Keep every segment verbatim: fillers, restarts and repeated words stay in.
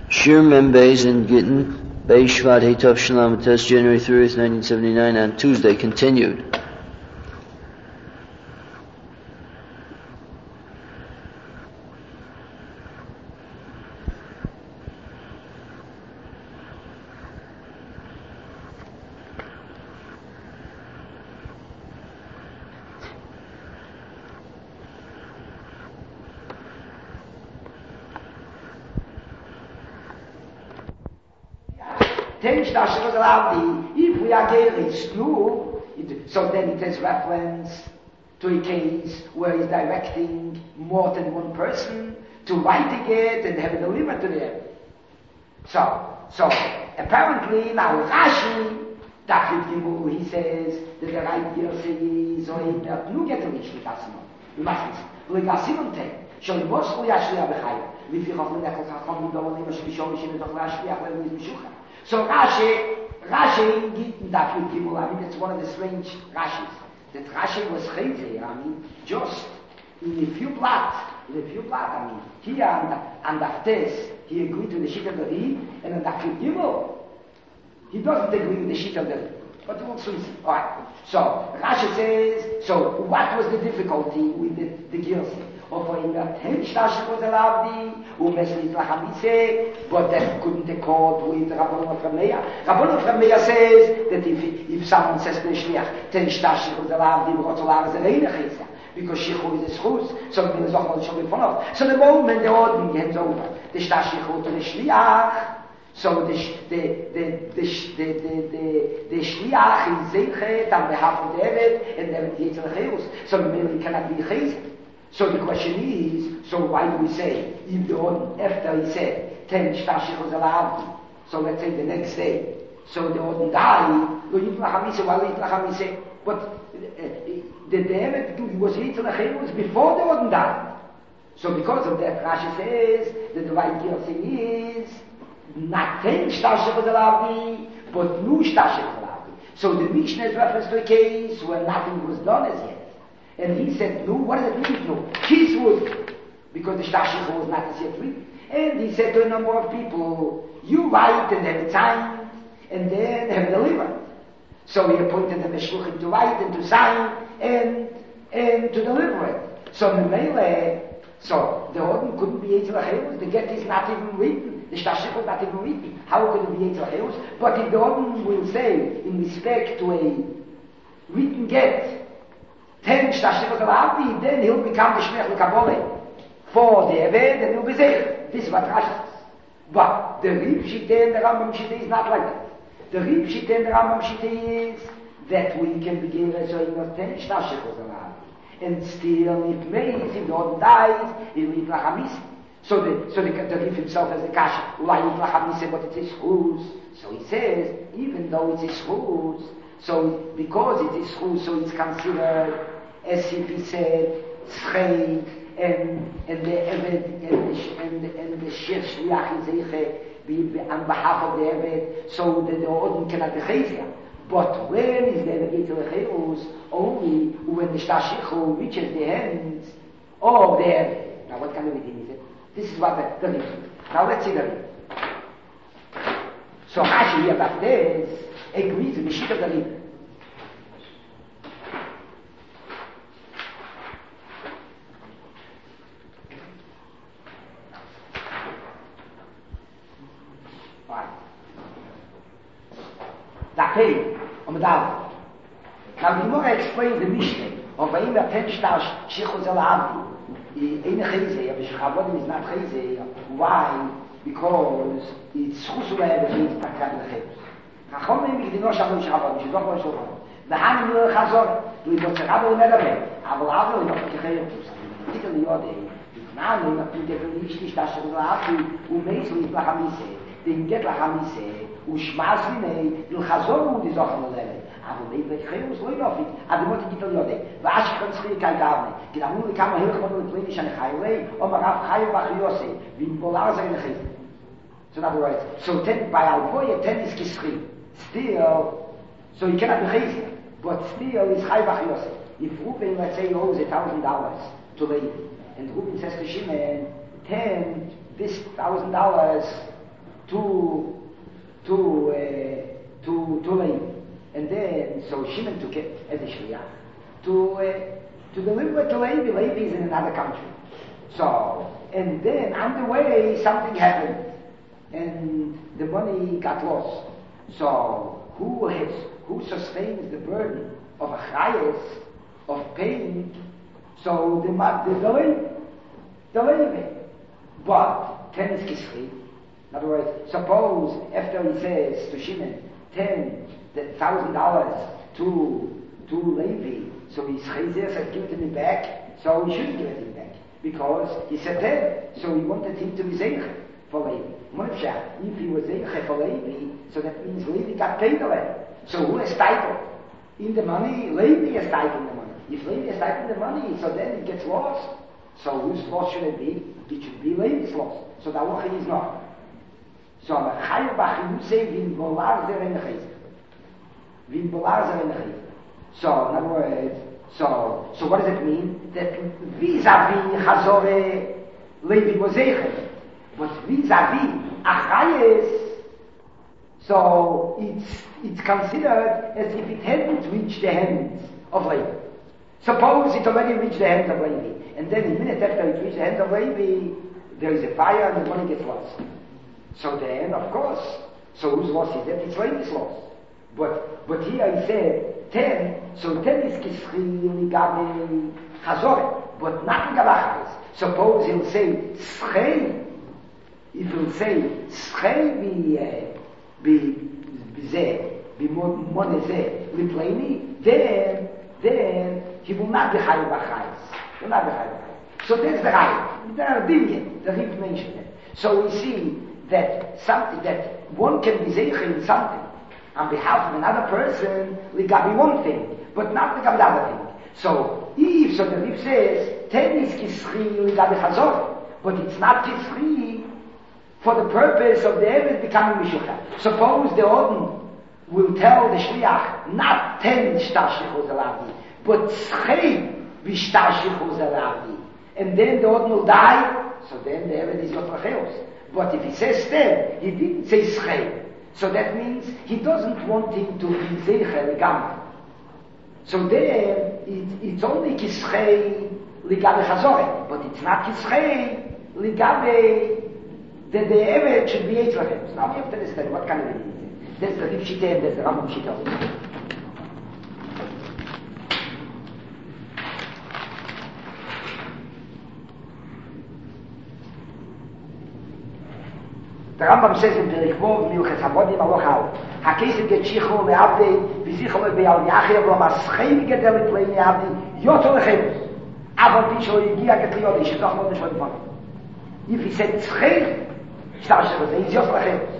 Shir Membeis in Gittin, Beis Shvat Heitov Shalom Test, January thirtieth, nineteen seventy-nine, on Tuesday, continued. If we are getting true, so then it has reference to a case where he's directing more than one person to write it and have it delivered to them. So, so apparently now Rashi, Dafid Gimel, he says that the right Girse is or in der Nuget nicht Ligasimon. We must listen. Ligasimon ten. Schon was הוא ישליח בחיים. לפי חוכם נקל חכם מדורונים השלישו משנה תוך להשליח ולמיז משוחם. So Rashi, Rashi in Gittin Dafid Gimel, I mean it's one of the strange Rashis. That Rashi was crazy, I mean, just in a few blocks, in a few blocks, I mean, here on the, on the test, he agreed to the sheet of the Ri, and on Dafid Gimel, he doesn't agree with the sheet of the Ri. But we'll soon see. Alright. So, Rashi says, so what was the difficulty with the, the Girsi? Or for him, that ten shtashim was allowed, umeslit lachamise, but that couldn't accord with Rabbanah Frameya. Rabbanah Frameya says that if, if someone says to the shliach, ten shtashim was allowed, he was allowed as a reina chesa, because shichu is a schus, so the zochel shall be fun of. So the moment the ordering hands over, the shtashim to the shliach, so the the the the the the the shliach is zeichet on behalf of David, and then it's a chayus. So the man cannot be chayus. So the question is, so why do we say, if the order, after he said, ten shtashim was allowed, so let's say the next day, so the order died, lo yit lachamise, why lo yit lachamise? But uh, the David was yit lachayus before the order died. So because of that, Rashi says that the right thing is, not ten shtashim was allowed, but nu shtashim was allowed. So the Mishnah is reference to a case where nothing was done as yet. And he said, no, what does it mean, no? Kiswood, because the Shtashich was not as yet written. And he said to a number of people, you write and have it signed, and then have it delivered. So he appointed the Meshluchim to write and to sign, and and to deliver it. So the Mele, so the Odin couldn't be Eitzel HaCheus, the get is not even written, the Shtashich was not even written. How could it be Eitzel HaCheus? But if the Odin will say, in respect to a written get, ten shtashim was allowed, then he'll become the shmech l'kabole for the eved, and he'll be there. This is what Rashi says. But the Rib Shiteh and the Rambam Shiteh is not like that. The Rib Shiteh and the Rambam Shiteh is that we can begin as so in ten shtashim was allowed. And still it may, if the Odin dies, he'll eat lachamis. So the, so the, the Rib himself has the kasha, ulai eat lachamis, but it's his schuz. So he says, even though it's his schuz, so because it is schuz, so it's considered as if he said, Schei, and, and the Eved, and the, and, and the Shir Shliach Zeiche, on behalf of the Eved, so that the Odin cannot be Chayzia. But when is the Eved Geitel Chayus? Only when the Shtashich reaches the hands of the Eved. Now what kind of reading is it? This is what the, the reading. Now let's see the reading. So Rashi here about this agrees with the sheet of the reading. Zakei, um da. Now the more explains the Mishnah of Vayim Ten Shtash Shichuz El Abdi. In Chayzeh, but Shechavod is not Chayzeh. Why? Because it's Chusul Eber is Takad Lechayus. Chachomim Yidino Shavu Shechavod, Shizok Lo Shochavod. V'hanim Lo Chazor, Lo Yivot Shechavod Megabe. Aval Avlo Yivot Shechayus. Particularly Yodei. Now we have to get the Mishnah Shtash El Abdi, Umeis Lo Yivot Lachamise. Den get lachamise, u shmaz vinei, il chazor u di zochen lele. Aber mei vech chayus lo inofit, ademot in gitel yodei. V'ash chon tzchiri kai gavne. Ki namnu li kama hilch manu li plini shan chaylei, o marav chayu vach yosei, v'im bolar zay lechizim. So in other words, so ten, by alvoye ten is kischri. Still, so he cannot be chayzir, but still is chayu vach yosei. If Ruben, let's say, he owes a thousand dollars to Levi, and Ruben says to Shimon, ten, this thousand dollars, to to uh, to to Levi. And then so Shimon took it as a shliach to uh, to deliver to Levi. Levi is in another country. So and then on the way something happened, and the money got lost. So who has who sustains the burden of a chayes, of paying? So the the the Levi, the Levi. But ten is kisri. In other words, suppose after he says to Shimon ten thousand dollars to to Levi, so his chazer said give it to me back. So he shouldn't give it to me back because he said ten. So he wanted him to be zeicha for Levi. If he was zeicha for Levi, so that means Levi got paid already. So who is title in the money? Levi is title in the money. If Levi is title in the money, so then it gets lost. So whose loss should it be? It should be Levi's loss. So the halacha is not. So I'm a chayav b'chiyusei v'im bolar zer en chazer. V'im bolar zer en chazer. So in other words, so so what does it mean? That vis-a-vis chazore Levi was zeichet, but vis-a-vis achayes. So it's it's considered as if it hadn't reached the hands of Levi. Suppose it already reached the hands of Levi, and then a minute after it reached the hands of Levi, there is a fire and the money gets lost. So then, of course, so whose loss is that? It's Levi's loss. But but here he said ten, so ten is kisri ligabe chazore, but not ligabe. Suppose he'll say schei. If he'll say schei bi bi bize bi moneze lipleni, then then he will not be chayav b'chayis. Will not be chayav b'chayis. So there's the chayav. There are billion. The Rebbe mentioned it. So we see that something that one can be zeicha in something on behalf of another person, ligabi one thing, but not ligabi the other thing. So if so, the Rebbe says ten is kisri ligabi chazor, but it's not kisri for the purpose of the Eved becoming mishucha. Suppose the Odin will tell the shliach not ten shtashlichos alavi, but schei b'shtashlichos alavi, and then the Odin will die. So then the Eved is not racheos. But if he says ten, he didn't say schei. So that means he doesn't want him to be zeicha legamri. So then it, it's only kischei ligabe chazore, but it's not kischei ligabe that the Eved should be Eitzlachem. So now we have to understand what kind of it is. That's the Rib Shiteh and that's the Rambam Shiteh. The Rambam says in Perek Vov, Milches Habodim Aloch Al, HaKesed get Shichu Me'avdei, V'zichu Me'be'al Yachir, V'lo Maschei Gedel Etlei Me'avdei, Yoto Lechevus. Avon Pisho Yigia Get Liyodi, Shetoch Lo Nishon Yifon. If he said Tzchei, Shtashevus, he's Yoto Lechevus.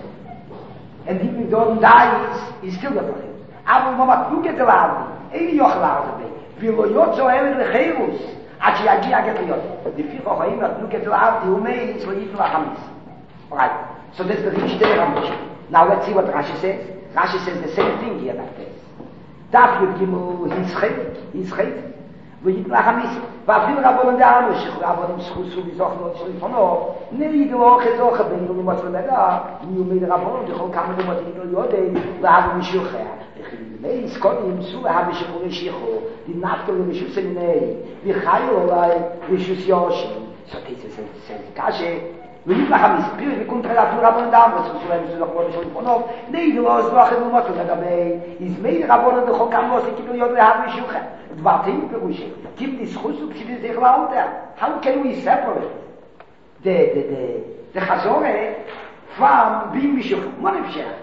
And if he don't die, he's still Yoto Lechevus. Avon Lo Matlu Get Liyodi, Eini Yoch Liyodi, V'lo Yoto Ered Lechevus, Ad Shigia Get Liyodi. The Ficho Chaim Matlu Get Liyodi, Umei Yitzlo Yitlu Lachamis. Alright. So that's the Rib Shiteh Rashi. Now let's see what Rashi says. Rashi says the same thing here like this. Daf Yud Gimel Hischet, Hischet, V'yit Lachamis, V'afil Rabbonon De'anu, Shech Rabbonon Schusu V'zochno Shlifono, Neidlo Chezoche Beinu Lumot Lemeda, Niumid Rabbonon, Dechol Kamen Lumot Yidlo Yodei, V'havu Mishuchea, V'chil Meis Kodim Su V'havu Shechur Yishichu, V'nafkel V'mishus Elinei, V'chayu Olai, V'shus Yoshim. So this is a Kashe, V'yit Lachamis, Pir V'kun Prelatur Rabbonon De'anu, Schusu V'havu Shechur Yishichu, Neidlo Zloche Lumot Lemeda, Is Meid Rabbonon Dechol Kamen Lumot Yidlo V'havu Mishuchea. Dvatim Perushe. Give this chusuk to the Zechlauter. How can we separate the the the the Chazore from being Mishucha? Monefshech.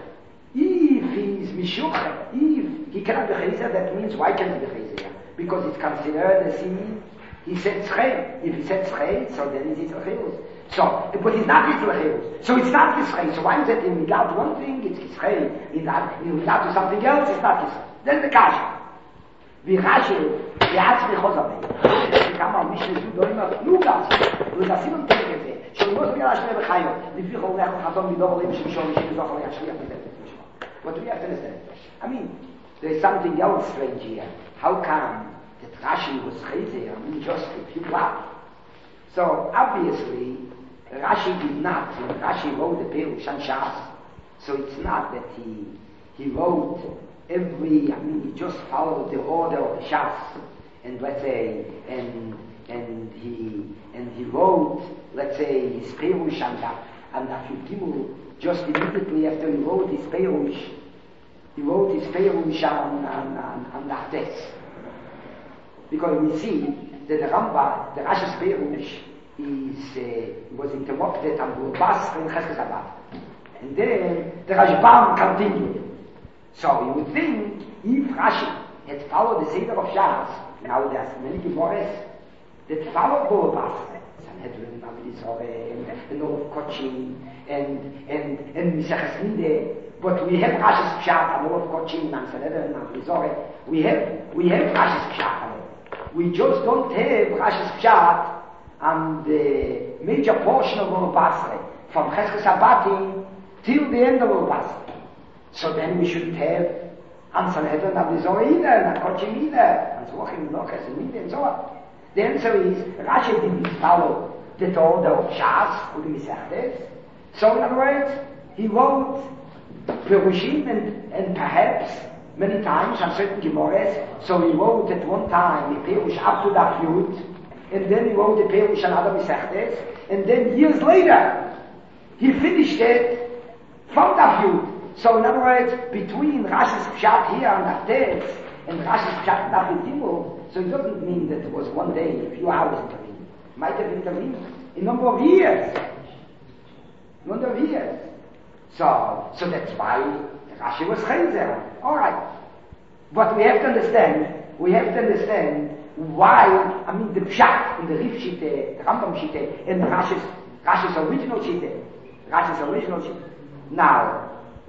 If he is Mishucha, if he cannot be Chazer, that means why can't he be Chazer? Because it's considered a sin. He said Tzchei. If he said Tzchei, so then it's Tzchei. So, but it's not Tzchei. So it's not Tzchei. So why is it in regard to one thing, it's Tzchei. In, in regard to something else, it's not Tzchei. Then the Kasha. V'rashi, v'atzmi chozavei. Kama mishle zu doim lugas. Lugasim und tegeze. Shon mos gela shne b'chayo. V'fi cholech v'chatom v'dov olim shimshon v'shim v'zoch olim shliach v'zeh. What do we have to understand? I mean, there's something else strange here. How come that Rashi was chazer, I mean, just a few blocks? So, obviously, Rashi did not, Rashi wrote the Perush and Shas, so it's not that he, he wrote every, I mean, he just followed the order of the Shas, and let's say, and, and he, and he wrote, let's say, his Perush and that, and Daf Gimel, just immediately after he wrote his Perush, he wrote his Perush on, on, on, on Nachtes. Because we see that the Rambam, the Rashi's Perush, is, uh, was interrupted on the Bas in Chesed Shabbat. And then the Rashbam continued. So you would think, if Rashi had followed the Seder of Shas, now there's many Gemores that followed the Bas, Sanhedrin, Avodah, and all of Kochim, and, and, and Mishaches Nideh, but we have Rashi's Pshat, and all of Kochim, and Sanhedrin, and Avodah, we have, we have Rashi's Pshat. We just don't have Rashi's Pshat and the major portion of Ur Basra, from Chesed Shabbatim till the end of Ur Basra. So then we should have and Sanhedrin and the Zohar and Kochim and Zochim, Noches, and so on. The answer is, Rashi didn't follow the order of Shas, or the Misechtes. So in other words, he wrote Perushim and, and perhaps many times on certain Gemores. So he wrote at one time the Perush up to Daf Yud, and then he wrote the Perush on other Misechtes, and then years later he finished it from Daf Yud. So in other words, between Rashi's Pshat here on Nachtes and Rashi's Pshat Daf Yud, so it doesn't mean that it was one day, a few hours intervened. It might have intervened in a number of years. A number of years. So, so that's why Rashi was Chayzer. Alright. But we have to understand, we have to understand why, I mean, the Pshat in the Rif Shite, the Rambam Shite, and Rashi's, Rashi's original Shite, Rashi's original Shite. Now,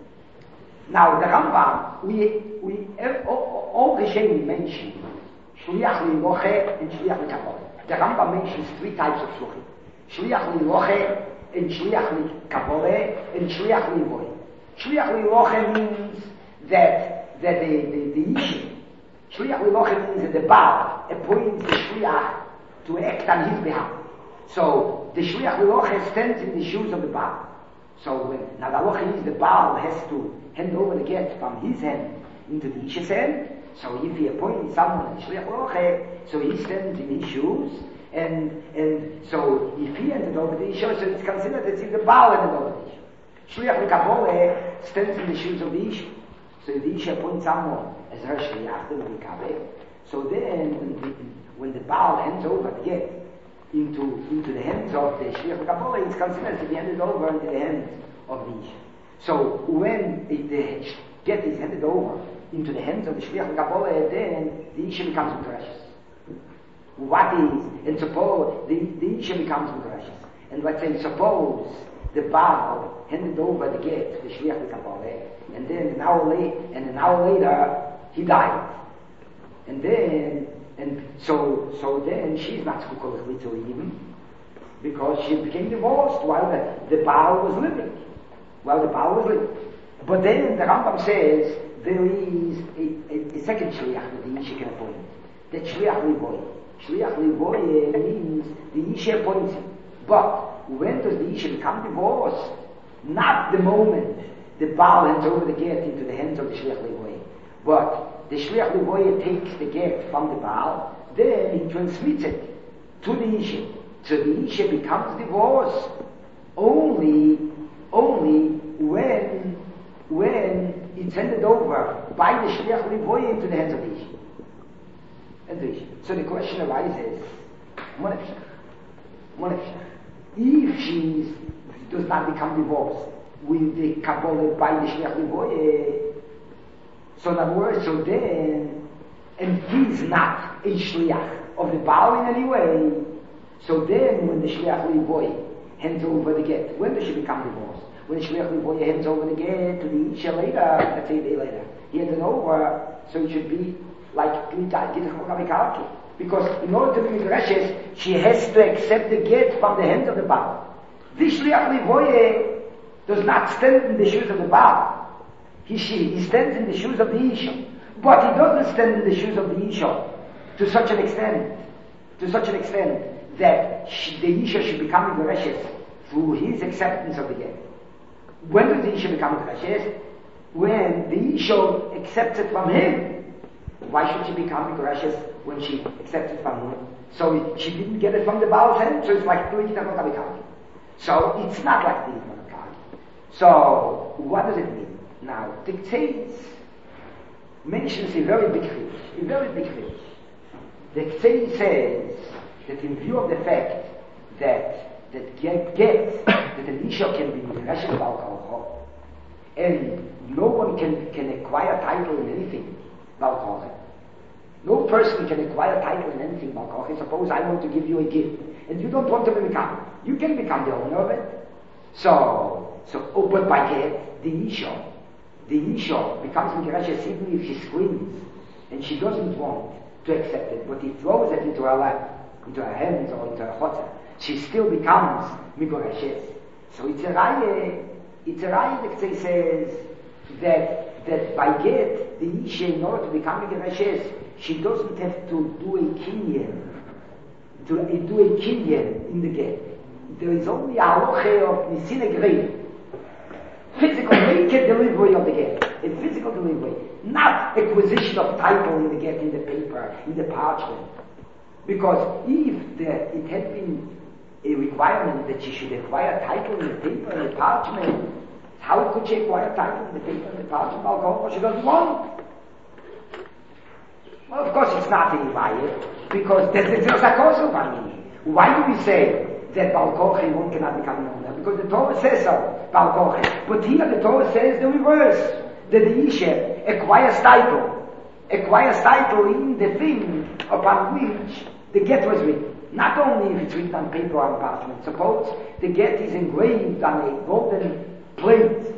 now the Rambam, we, we, all, all the Shem we mentioned, Shliach Liloche and Shliach Likabole. The Rambam mentions three types of Shluchim. Shliach Liloche and Shliach Likabole and Shliach Livoy. Shliach Liloche means that, that the, the, the Yishim, Shliach Liloche means that the Baal appoints the Shliach to act on his behalf. So the Shliach Liloche stands in the shoes of the Baal. So when, now the Loche is the Baal has to hand over the get from his hand into the Yish's hand. So if he appoints someone, Shliach Liloche, so he stands in his shoes, and and so if he handed over the Isha, so it's considered that it's the Baal handed over the Isha. Shliach Likabole stands in the shoes of the Isha. So if the Isha appoints someone as her Shliach, then we Likabole. So then, when the, when the Baal hands over the get into into the hands of the Shliach Likabole, it's considered to be handed over into the hands of the Isha. So when it, the get is handed over into the hands of the Shliach Likabole, then the Isha becomes precious. What is, and suppose the, the Isha becomes precious. And let's say, suppose the Baal handed over the get to the Shliach Likabole, and then an hour later, and an hour later, he died. And then, and so, so then she's not zukukah to him, because she became divorced while the, the Baal was living. While the Baal was living. But then the Rambam says, there is a, a, a second Shliach that the Isha can appoint. That Shliach Livoy. Shliach Livoy means the Isha appoints him. But when does the Isha become divorced? Not the moment the Baal hands over the get into the hands of the Shliach Livoy. But the Shliach Livoy takes the get from the Baal, then he transmits it to the Isha. So the Isha becomes divorced only, only when, when it's handed over by the Shliach Livoy into the hands of the Isha. So the question arises, if she does not become divorced with the Kabbalah by the Shliach Livoy, so in other words, so then, and he's not a Shliach of the Baal in any way, so then when the Shliach Livoy hands over the get, when does she become divorced? When the Shliach Livoy hands over the get to the Isha later, let's say a day later, he hands it over, so it should be like because in order to be Midrashes, she has to accept the get from the hands of the Baal. This Shliach Livoy does not stand in the shoes of the Baal. He, she, he stands in the shoes of the Isha. But he doesn't stand in the shoes of the Isha to such an extent, to such an extent that she, the Isha should become Midrashes through his acceptance of the get. When does the Isha become Mikorashes? When the Isha accepts it from him. Why should she become Mikorashes when she accepts it from him? So she didn't get it from the Baal's hand, so it's like doing it on Makabikagi. So it's not like doing it on Makabikagi. So what does it mean? Now, the Ktseis mentions a very big fish, a very big fish. The Ktseis says that in view of the fact that that get, get that an Isha can be Mikorashes of Baal and no one can, can acquire title in anything Baal Koche. No person can acquire title in anything Baal Koche. Suppose I want to give you a gift and you don't want to become. You can become the owner of it. So, so oh, but by get, the Isha, the Isha becomes Mikorashes even if she screams and she doesn't want to accept it, but he throws it into her lap, into her hands or into her chotzer. She still becomes Mikorashes. So it's a raya, it's a raya that says that, that by get, the Isha, in order to become Mikorashes, she doesn't have to do a kinyan, to do a kinyan in the get. There is only a halacha of misinegrein, physical naked delivery of the get, a physical delivery, not acquisition of title in the get, in the paper, in the parchment. Because if there, it had been a requirement that she should acquire title in the paper and the parchment, how could she acquire title in the paper and the parchment? Alcohol, she doesn't want. Well, of course it's not a riot, because there's a Zerzakosu family. Why do we say that Baal Koche one cannot become an owner? Because the Torah says so, Baal Koche. But here the Torah says the reverse, that the Isha acquires title, acquires title in the thing upon which the get was written. Not only if it's written on paper or on parchment. Suppose the get is engraved on a golden plate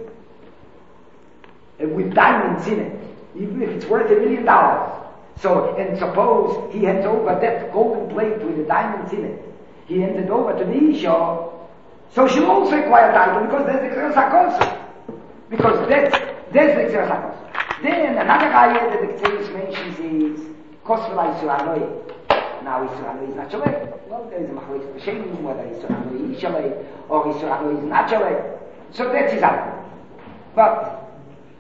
uh, with diamonds in it, even if it's worth a million dollars. So, and suppose he hands over that golden plate with the diamonds in it. He hands it over to the Isha, so she'll also acquire title because there's the Xeros HaKosu. Because that's, there's the Xeros HaKosu. Then another ayah that the Ktseis mentions is Kosvela Yisur Hanoi. Now Yisur Hanoi is not Shalei. Well, there is a Machlokes B'Shenim whether Yisur Hanoi is Shalei or Yisur Hanoi is not Shalei. So that's his argument. But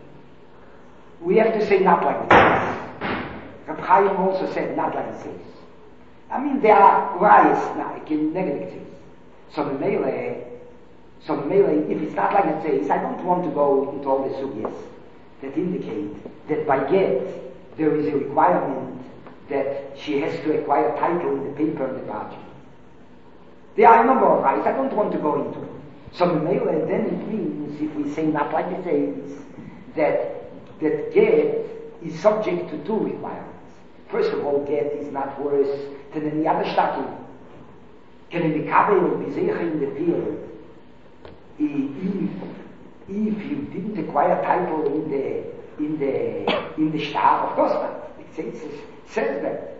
we have to say not like this. Reb Chaim also said not like it says. I mean, there are riots like in negative things. So the melee, so the melee, if it's not like it says, I don't want to go into all the sugyas that indicate that by get there is a requirement that she has to acquire title in the paper and the parchment. There are a number of riots I don't want to go into. So the melee, then it means, if we say not like it says, that that get is subject to two requirements. First of all, get is not worse than any other shtakim. Can a mikabel or bizecha in the field if if you didn't acquire title in the in the in the shtar? Of course not. It says, it says that.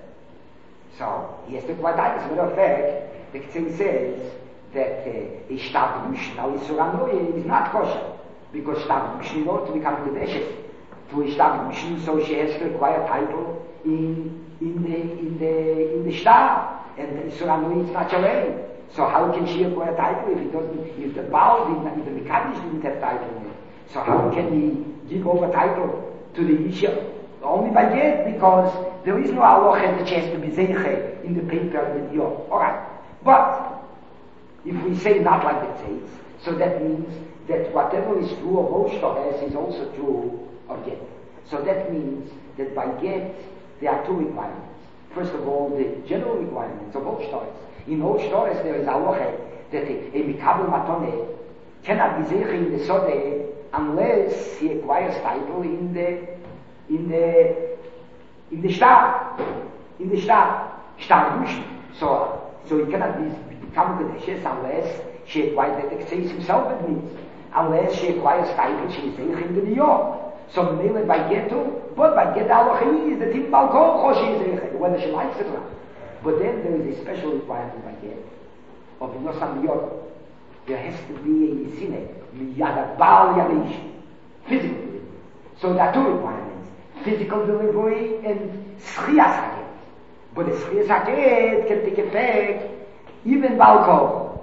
So he has to acquire title. As a matter of fact, the Ktseis says that uh, a shtar b'dushin, now Yisur Hanoi is not kosher because shtar b'dushin in order to become kedeshes. To a shtar b'dushin, so she has to acquire title in in the in the in the shtar, and Yisur Hanoi is not Shalei. So how can she acquire title if it doesn't? If the Baal did not, if the Mekadosh didn't have title in it, so how can he give over title to the Isha? Only by get, because there is no halacha that she has to be zeiche in the paper and the dior. All right, but if we say not like it says, so that means that whatever is true of Oshtoches is also true of get. So that means that by get there are two requirements. First of all, the general requirements of Oshtoches. In Oshtoches there is a halacha that a, a mikabel matone cannot be zeiche in the sode unless he acquires title in the in the in the shtar, in the shtar, shtar b'dushin. So so he cannot be become kedeshes unless she acquires that Ktseis himself admits. Unless she acquires title, she is zeiche in the New York. So the name by Getu, but by Get Alochi is that in Balkon she is zeiche, whether she likes it or not. But then there is a special requirement by Get of Nosam Yod. There has to be a Yisine, Miyada Baal Yadish, physical. So there are two requirements. Physical delivery and Schiyas HaGet. But the Schiyas HaGet can take effect even Balkon.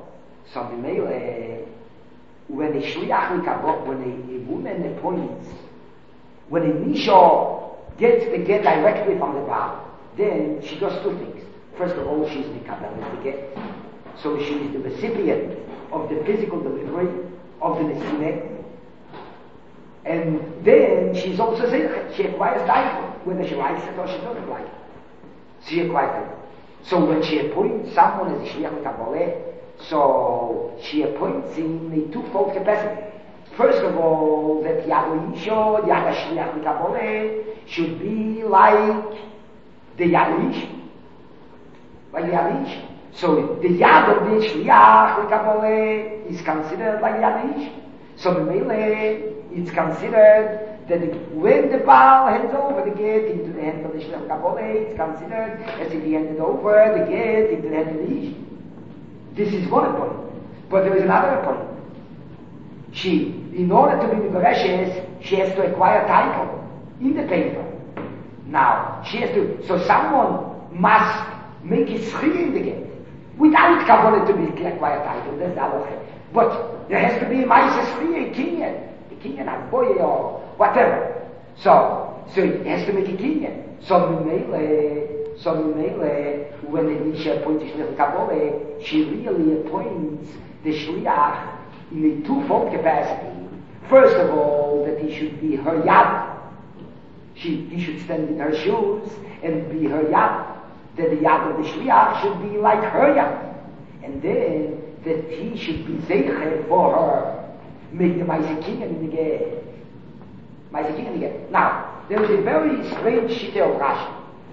So the male, uh, when a shliach likabot, when a, a woman appoints, when a nisha gets the get directly from the Baal, then she does two things. First of all, she's mikabelet the get, so she is the recipient of the physical delivery of the nesine, and then she's also zeichet. She acquires title, whether she likes it or she doesn't like it. She acquires it. So when she appoints someone as a shliach likabot, so she appoints in a twofold capacity. First of all, that Yad Isha, Yad Shliach L'Kabole, should be like the Yad Isha. Like the Yad Isha. So the Yad of the Shliach L'Kabole is considered like Yad Isha. So the Mele, it's considered that the, when the Baal hands over the get into the hand of the Shliach L'Kabole, it's considered as if he handed over the get into the hand of the Isha. This is one point. But there is another point. She, in order to be Migoreshes, she has to acquire title in the paper. Now, she has to, so someone must make it schri in the get. Without Kabbalah to be acquire title, that's the other thing. But there has to be a Maisa schri, a kinyan, a kinyan, a boy or whatever. So, so it has to make a kinyan. So, Mimele, so Mimele, when the Nisha appoints Shliach Kabbalah, she really appoints the Shliach in a twofold capacity. First of all, that he should be her yad. She, he should stand in her shoes and be her yad. That the yad of the shliach should be like her yad. And then, that he should be zeicher for her. Make the Maisekin in the get. Maisekin in the get. Now, there is a very strange shite of Rashi.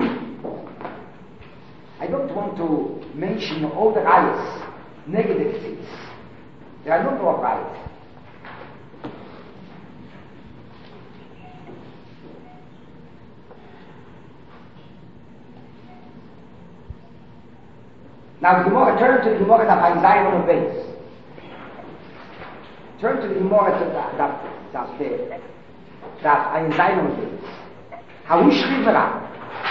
I don't want to mention all the rayas, negative things. There are no more rayas. Now the Gemara, turn to the Gemara that Isaiah on the base. Turn to the Gemara to that that that there. That Isaiah on the base. How is Shriva?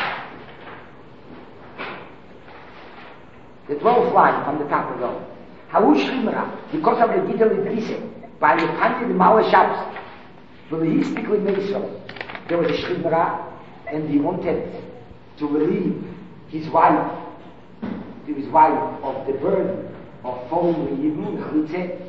The twelfth line from the top of the row. How is Shriva? Because of the Gidel Idrisse, by the Tanya the Mala Shabbos, for the Histikli Meso, there was a Shriva, and he wanted to relieve his wife, to his wife of the burden of following Yibun,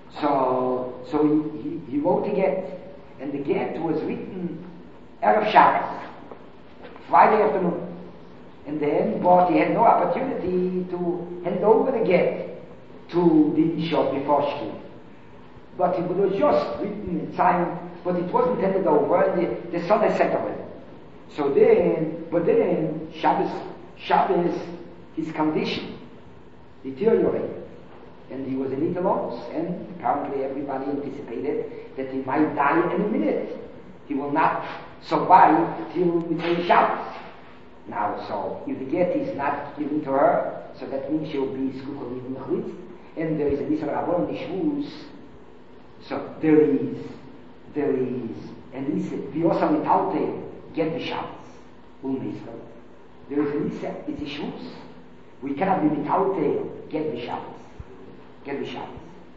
so so he, he, he wrote a get, and the get was written Erev Shabbos, Friday afternoon, and then but he had no opportunity to hand over the get to the Isha before Shkir. But it was just written in time, but it wasn't handed over, and the, the son had set over it. So then, but then Shabbos, Shabbos, his condition deteriorated, and he was in Italos, and apparently everybody anticipated that he might die in a minute. He will not survive till between Shabbos. Now, so if the get is not given to her, so that means she will be skukol in Mechlitz, and there is a Nisra Rabon Nishvus. So there is, there is, and Nisa, Viosa Mitalte, get the Shabbos, Ulmiskel. There is a Nisa, it's a Shvus. We cannot be without a get the Shabbos. Get the Shabbos.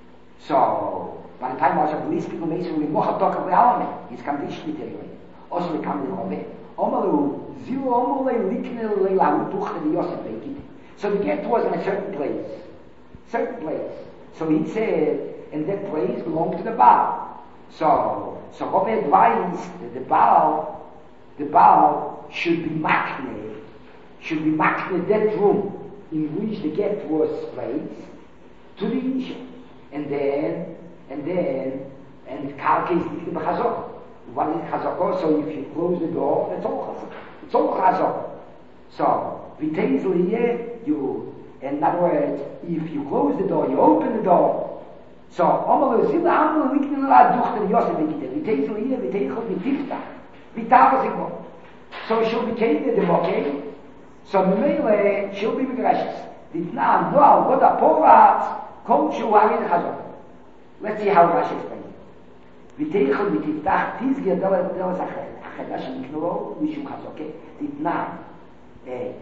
So, by the time I was at least people may say, we mocha talk of the Alame, his condition deteriorated. Also, we come to the Home. Omalu, zero omole, likne, leila, utuch, the Yosef, so the get was in a certain place. Certain place. So he said, and that place belonged to the Baal. So, so Rabbi advised that the Baal, the Baal should be makne, should be makne that room in which the get was placed to the Isha. And then, and then, and Karka is the Chazok. What is Chazok? So if you close the door, that's all Chazok. It's all Chazok. So, Vitezli, you, in other words, if you close the door, you open the door. So, Omalu Zil Amul Liknin La Duchter Yosef Vikite. Vitezli, Vitechel Vitifta. Vitavas. So she'll be catered the Mokeh. So Mele, she'll be gracious. Ditna, no, what a porat, come to Harin Hazok. Let's see how Rashi explains it. Vitechel Vitiftach, Tizgir Dela Dela Zachel, Achadash Niknoro, Mishum Hazok. Ditna,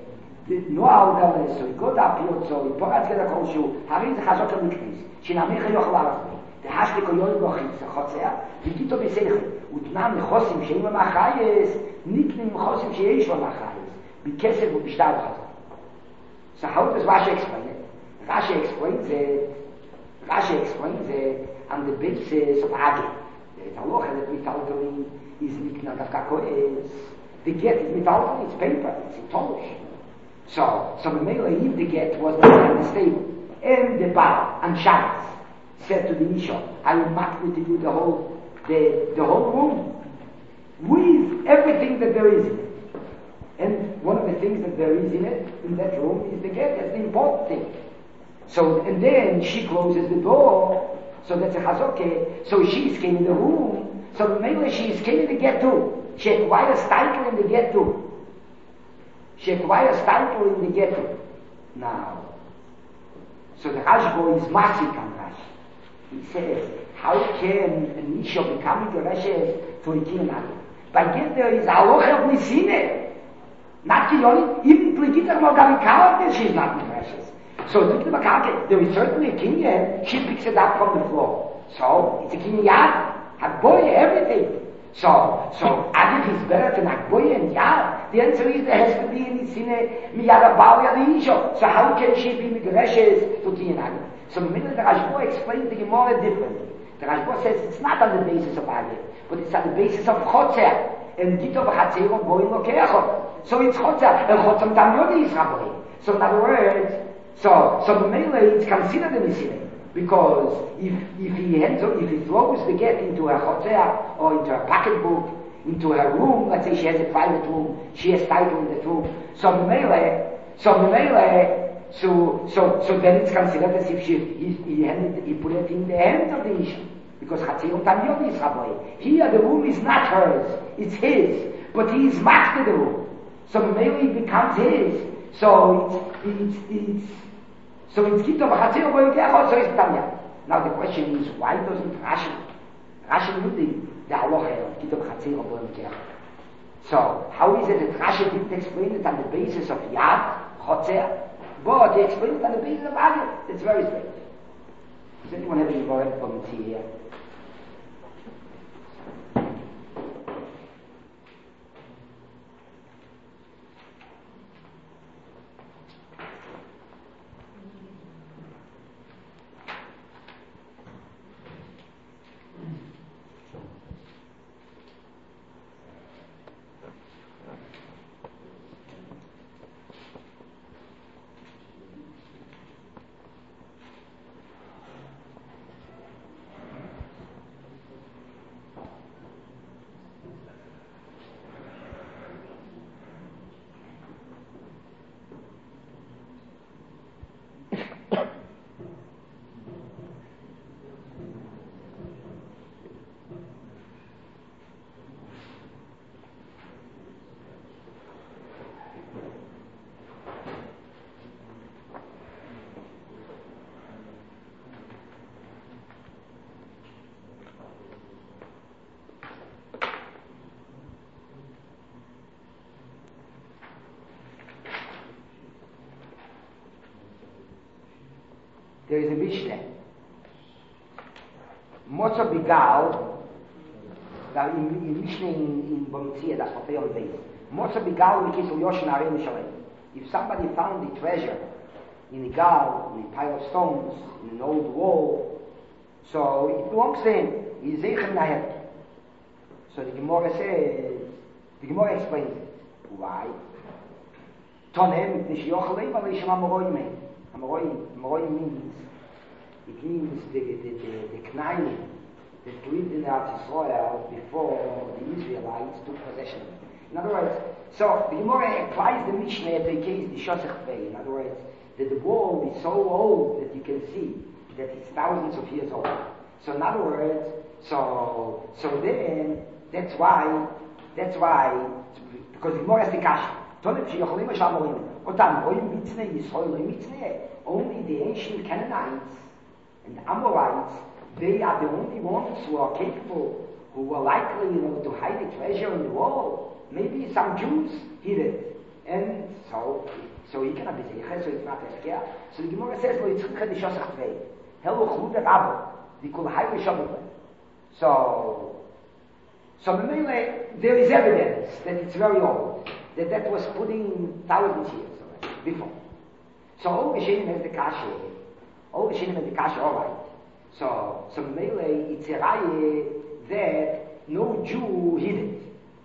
No Aldeles, so he got up here, so he put out the Koshu, Harin the Hazok of Miknis, Shinamecha Yochlarafni, the Hashlik Oyoy Gochitz, the Chotzea, the Tito Besechi, Utnam Chosim Sheim Machayes, Niknim Chosim Sheish Machayes, Bikesef Ubishtar Chazak. So how does Rashi explain it? Rashi explains it, Rashi explains it on the basis of Agi. The halacha that Mitaldoin is Nikna Gavkakoes. The get is Mitaldoin, it's paper, it's in Tolush. So, so the Mele, if the get was not in the stable, and the Baal and Shabbos said to the Isha, I will mark you to do the whole, the, the whole room with everything that there is in it. And one of the things that there is in it, in that room, is the get. That's the important thing. So, and then she closes the door, so that's a chazoke. So she came in the room, so maybe she is came in the get too. She acquires title in the get too. She acquires title in the get too. Now, so the Rashbo is Masik on Rashi. He says, how can an Isha become a Rashes to a Kinyan? By get there is Aloch of Nisine. Not Kiyoni, even Pligita Mogalikal, she's not precious. So there is certainly a kinyan, she picks it up from the floor. So it's a kinyan, Hakboye, everything. So, so Adif is better than Hakboye and Yad. The answer is there has to be in Isine, Miyada Bauya the Isha. So how can she be Migreshes to Kinyan? So the middle of the Rashbo explains the Gemara differently. The Rashbo says it's not on the basis of Adif, but it's on the basis of Chotzer. And Gito v'chatzero boim lokeachot. So it's chotzer, and chotzam tam yodi is raboim. So in other words, so, so the mele is considered a misine. Because if, if he hands, if he throws the get into her chotzer, or into her pocketbook, into her room, let's say she has a private room, she has title in that room, so the mele, so the mele, so, so, so then it's considered as if she, he, he, handed, he put it in the hands of the Isha. Because Chatzirot Tamiyot is Rabbi. Here the room is not hers, it's his. But he is master the room. So maybe it becomes his. So it's, it's, it's, so it's Gito Chatzirot Boyikechot, so it's Tamiyot. Now the question is, why doesn't Rashi, Rashi knew the, the halacha of Gito Chatzirot Boyikechot. So how is it that Rashi didn't explain it on the basis of Yad, Chotzer, but he explained it on the basis of Agit? It's very strange. Does anyone have any more comments here? There is a Mishnah. Motza Bigal, that in, in Mishnah in, in Bomitzia, that's what they are based. Motza Bigal, Mikis Yoshin Arei Mishalem. If somebody found the treasure in a gal, in a pile of stones, in an old wall, so it belongs to him. He is Zeichem Nahem. So the Gemara says, the Gemara explains it. Why? Tonem, Nishyochaleim, Alei Shema Moroim. Moroim means, it means the, the, the, the Knaim that lived in Eretz Yisrael before the Israelites took possession of it. In other words, so the Gemara applies the Mishnah to the case, the Shosech Bey. In other words, that the wall is so old that you can see that it's thousands of years old. So in other words, so so then, that's why, that's why, because the Gemara has the Kasha. Only the ancient Canaanites and the Amorites, they are the only ones who are capable, who were likely, you know, to hide the treasure in the wall. Maybe some Jews hid it. And so, So he cannot be Zeicha, so it's not Eskea. So the Gemara says, Lo Yitzchak the Shosach Tvei. Helu Chud the Rabbo. The Kul Hai V'Shamukle. So, so Memele, there is evidence that it's very old, that that was put in thousands years already, before. So all Geshenim has the Kasha, all Geshenim has the Kasha, all right. So, so Memele, it's a Raye that no Jew hid it.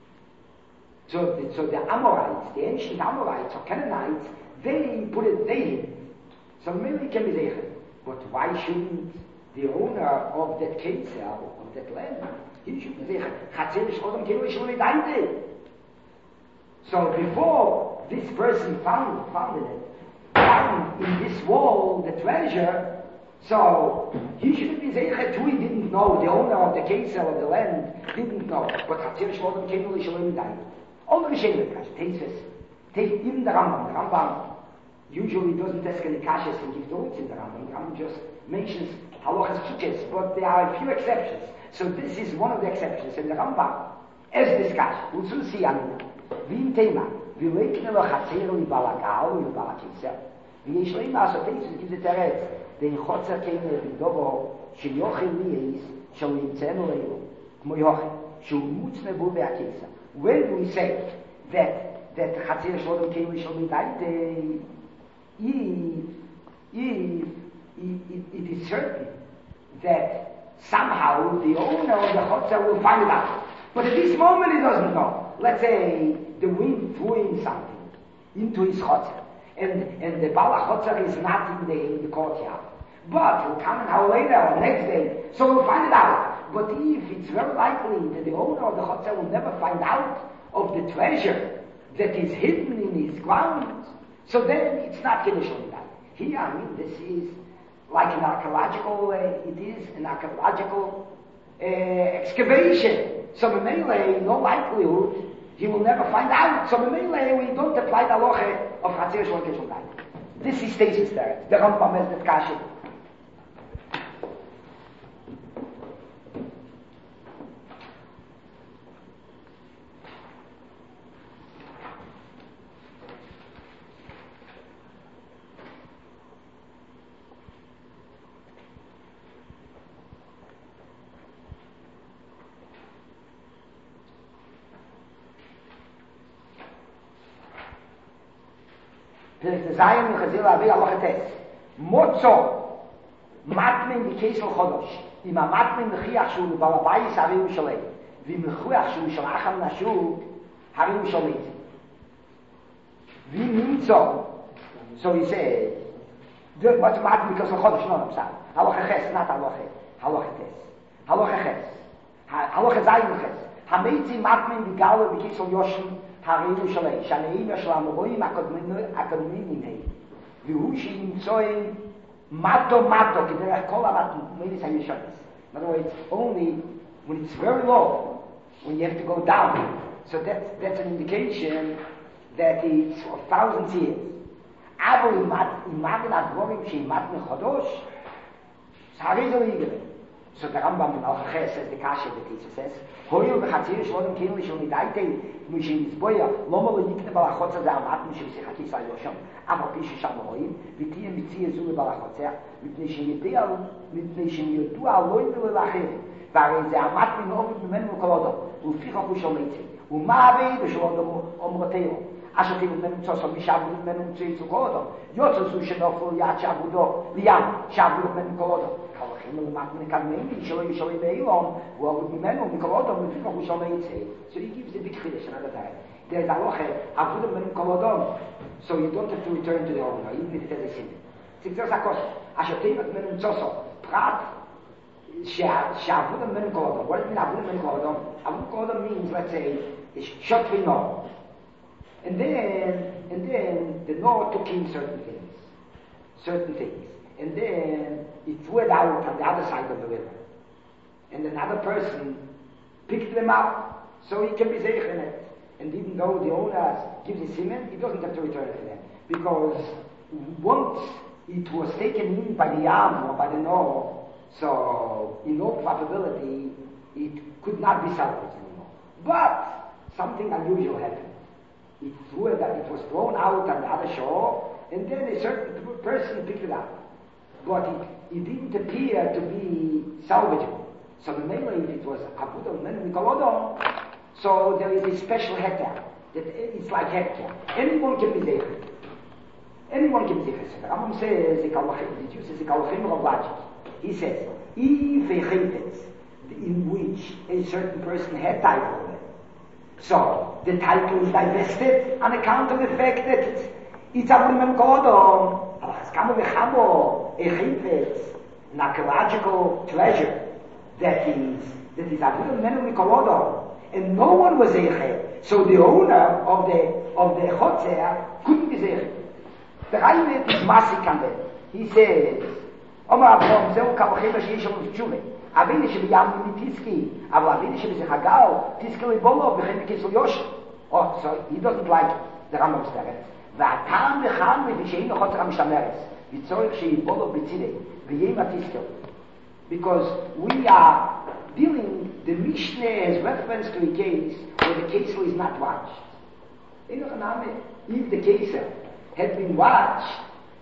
So, the, so the Amorites, the ancient Amorites or Canaanites, they put it, they hid it. So Memele can be Zeicha. But why shouldn't the owner of that Ketzal, of that land, he should be Zeicha? Chatzir Shodom Kenu Yishlu Medaite. So before this person found, found it, found in this wall the treasure, so he shouldn't be Zeicha too, he didn't know, the owner of the Ketzal of the land didn't know. But Chatzir Shodom Kenu Yishlu Medaite. All the Rishonim, Tesis, even the Rambam, the Rambam usually doesn't ask any kashas and give notes in the Rambam. The Rambam just mentions halachas psuches, but there are a few exceptions. So this is one of the exceptions. And the Rambam, as this kasha, we'll see Amina, v'im tema, v'leikne lo chatzer li balakal li balakisel, v'yesh leima, so Tesis gives it a red, den chotzer kene v'dovo, shel yochel liyis, shel yimtzenu leilu, kmo yochel, shel mutzne bu be'akisa. When we say that that Chatzir Shodom Kenu Yishlu Medaite, if, if, if it is certain that somehow the owner of the Chotzer will find it out. But at this moment he doesn't know. Let's say the wind threw in something into his Chotzer, and, and the Bala Chotzer is not in the, in the courtyard. But he'll come an hour later or next day, so we'll find it out. But if it's very likely that the owner of the Chotzer will never find out of the treasure that is hidden in his grounds, so then it's not Kiddushon Medaite. Here, I mean, this is like an archaeological, uh, it is an archaeological uh, excavation. So Memele, no likelihood, he will never find out. So Memele, we don't apply the halacha of Chatzir Shodom Kenu Medaite. This is stasis there. The Rambam has that kasha. The Zion in Chazil Avi Allah Tes. Motzo matmin b'keisel chodosh. Im matmin b'chiach shu b'alabayis hari Yerushalayim. V'im b'chiach shu shalacham nashu hari Yerushalayim. V'im nimtzo. So he says, what's matmin b'keisel chodosh? No, I'm sorry. Halacha ches, not halacha. Halacha tes. Halacha ches. Halacha Zion ches. Hameitzi matmin b'gala b'keisel yoshim הרי ירושלים, שהנעים שלנו רואים הקדומים ממהם, והוא שנמצאים מטו מטו, כדרך כל המטומטס הישנס. In other words, only when it's very low, when you have to go down. So that's, that's an indication that it's for thousands of years. אבל אם מגן הדבורים שימת מחדוש, הרי זה לא יגלה. So the Rambam in Al-Chacheh says, the Kasha, the teacher says, Hoyel v'chatzir shodom kenu yishlu medaite, mishim yizboya, loma lo yikne balachotzer z'amat mishim sichaki sa yosham, afa pishu sham roim, v'tiyem v'tziyeh zu lebalachotzer, mipnei sheyedea, mipnei sheyedua loim v'lelachim, והרי זה עמת מנעובד ממנו כל אדם, ולפיכך הוא שומעתי, ומה הביא בשביל אדם אומרתהו, אשר תיבת ממנו צוסו משעבוד ממנו צייצו כל אדם, יוצא זו שנופל יד שעבודו לים, שעבוד ממנו כל אדם, הלכים למט מנקדמים, שלא ישלם באילון, הוא עבוד ממנו מכל אדם, ולפיכך הוא שומעתי. So he gives the big chiddush another time. There's a loche, עבוד ממנו כל אדם, so you don't have to return to the owner, even if it has a sin. זה קצת הכוס, אשר תיבת ממנו צוסו, פרט, Shavud men kodam. What does it mean Avud men kodam? Avud kodam means, let's say, it's shot we know. And then, and then the Noah took in certain things. Certain things. And then he threw it out on the other side of the river. And another person picked them up so he can be zeich in it. And even though the owner gives his semen, he doesn't have to return it to them. Because once it was taken in by the Yam or by the Noah, so, in all probability, it could not be salvaged anymore. But something unusual happened. It threw it, it was thrown out on the other shore, and then a certain person picked it up. But it, it didn't appear to be salvageable. So the mainly if it was Abudon Men Nikolodon, so there is a special heter. That it's like heter. Anyone can be there. Anyone can be there. The Rambam says, the Jew says, of logic. He says, if a chayfetz in which a certain person had title, so the title is divested on account of the fact that it's it's Abudon Men Nikolodon. Aber es kann man bechamo a chayfetz, an archaeological treasure. That is, that is Abudon Men Nikolodon, and no one was Eiche. So the owner of the of the Chotzer couldn't be Eiche. The Raivet is Masik on that. He says, Omar Abraham, Zeu Kabachim Ashish Om Tshume. Avini Shebi Yam Tiski, aber Avini Shebi Zechagal, Tiski Libolo, Bechem Kisel Yosh. Oh, so he doesn't like it. The Rambam says, V'atam V'cham V'vishein Chotzer HaMishameres, V'tzorich Sheibolo B'tzidei, V'yem Atiskel. Because we are dealing, the Mishnah has reference to a case where the Kesel is not watched. If the Kesel had been watched,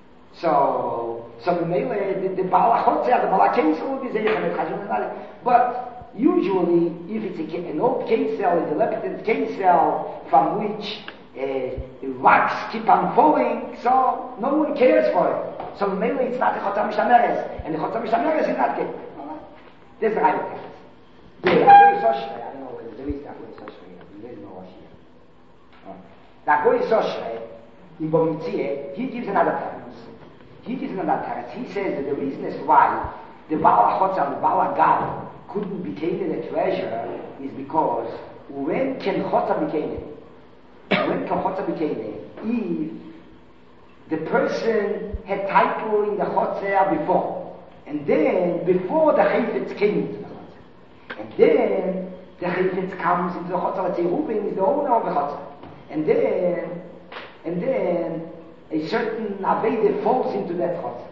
so so the Mele, the Baal HaChotzer, the Baal HaKesel would be Zeichem. But usually, if it's a, an old Kesel, a dilapidated Kesel from which uh, the rocks keep on falling, so no one cares for it. So mainly it's not the Chotam Mishameres, and the Chotam Mishameres is not good. There's the right text. The Agoy Soshre, I don't know whether there is the Agoy Soshre, there is no Rosh here. The Agoy Soshre, in Bomitzie, he gives another text. He gives another text. He says that the reason is why the Baal HaChotzer and the Baal HaGal couldn't be taken a treasure is because when can Chotzer be taken? When can Chotzer be taken? If the person had title in the Chotzer before, and then before the Chayfetz came into the Chotzer, and then the Chayfetz comes into the Chotzer. Let's say Reuben is the owner of the Chotzer, and then and then a certain Aveda falls into that Chotzer.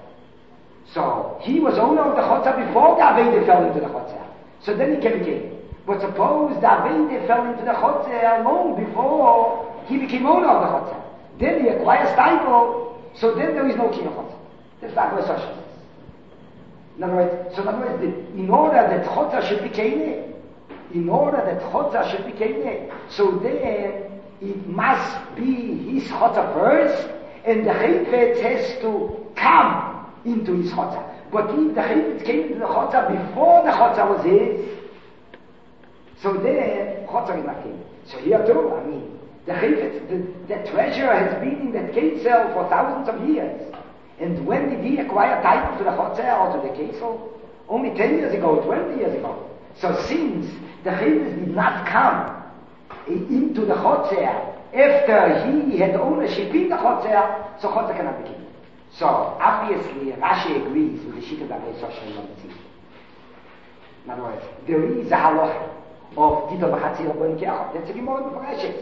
So he was owner of the Chotzer before the Aveda fell into the Chotzer. So then he can became. But suppose the Aveda fell into the Chotzer long before he became owner of the Chotzer. Then he acquires title. So then there is no king of Chotzer. That's not what Sasha says. In other words, so in other words, in order that Chotzer should be Kene, in order that Chotzer should be Kene, so then it must be his Chotzer first, and the Chayfetz has to come into his Chotzer. But if the Chayfetz came into the Chotzer before the Chotzer was his, so then Chotzer is not Kene. So here too, I mean, The, the, the treasure has been in that Kesel for thousands of years. And when did he acquire title to the Chotzer or to the Kesel? Only ten years ago, twenty years ago. So since the Chayfetz did not come into the Chotzer after he had ownership in the Chotzer, so Chotzer cannot be king. So obviously Rashi agrees with the Shita that they saw Shem Yom. In other words, there is a halacha of Gittel B'Chatzir Boim Keachot. That's a Gemara before Rashi's.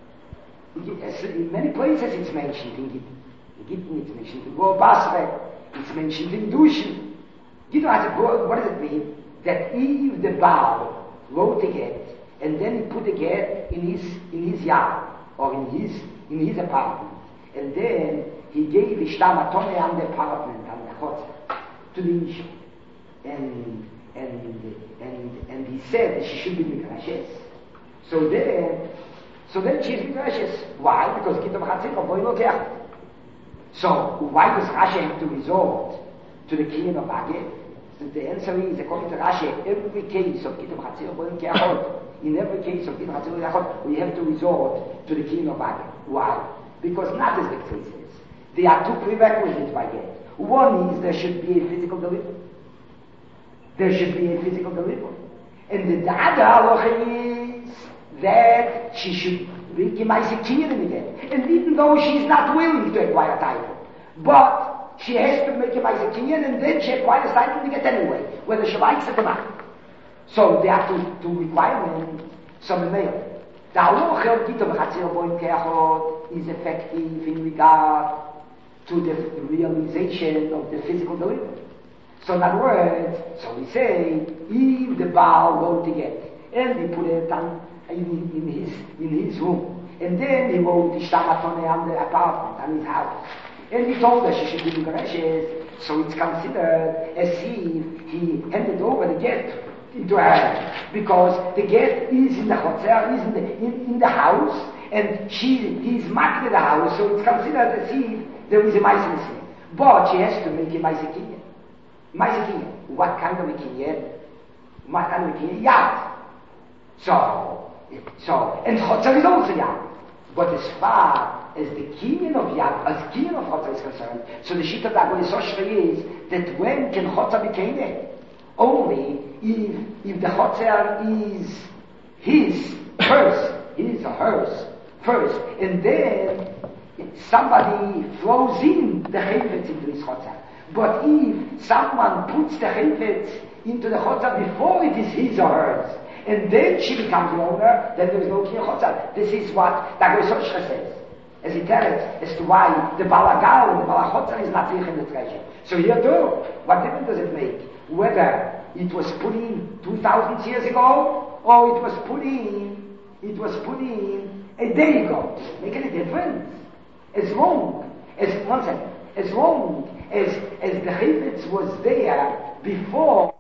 In many places it's mentioned in Gittin. In Gittin it's mentioned in Go Basre, it's mentioned in Dushin. Gittin has a, what does it mean? That if the Baal wrote a get, and then he put a get in his in his yard, or in his in his apartment, and then he gave Ishtam Atone on the apartment, on the Chotzer, to the Isha. And and and and he said that she should be Mikrashes. So then So then she's Midrashes. Why? Because Gittel B'Chatzir of Boim Keachot. So why does Rashi have to resort to the Kinyan of Aged? So the answer is, according to Rashi, every case of Gittel B'Chatzir of Boim Keachot, in every case of Gittel B'Chatzir of Boim Keachot, we have to resort to the Kinyan of Aged. Why? Because not as the case is. There are two prerequisites by get. One is there should be a physical delivery. There should be a physical delivery. And the other halacha is that she should be Gemaisakir in it. And even though she's not willing to acquire a title, but she has to make Gemaisakir, and then she acquires a title to get anyway, whether she likes it or not. So they have to, to requirement some male. The halacha of Gittel B'Chatzir Boim Keachot is effective in regard to the realization of the physical delivery. So in other words, so we say, if the Baal wrote to get, and he put it on in, in his in his room, and then he wrote the Shtamatone on the apartment, on his house. And he told her she should be Goreshes, so it's considered as if he handed over the get into her hand, because the get is in the hotel, is in the, in, in the house, and she, he's marked the house, so it's considered as if there is a Maisin. But she has to make a Maisin Kinyan. Maisin Kinyan. What kind of a Kinyan? What kind of a Kinyan? Yad. So, so, and Chotzer is also Yad. But as far as the Kinyan of Yad, as Kinyan of Chotzer is concerned, so the Shita of Agoy Soshra is that when can Chotzer be Kinyan? Only if, if the Chotzer is his, hers, his or hers, first, and then somebody throws in the Chayfetz into his Chotzer. But if someone puts the Chayfetz into the Chotzer before it is his or hers, and then she becomes the owner, then there is no Kinyan Chotzer. This is what the Agoy Soshra says, as he tells as to why the Balagal and the Balachotzer is not in the treasure. So here too, what difference does it make? Whether it was put in two thousand years ago, or it was put in, it was put in a day ago. Make any difference? As long as, one second, as long as, as the Chayfetz was there before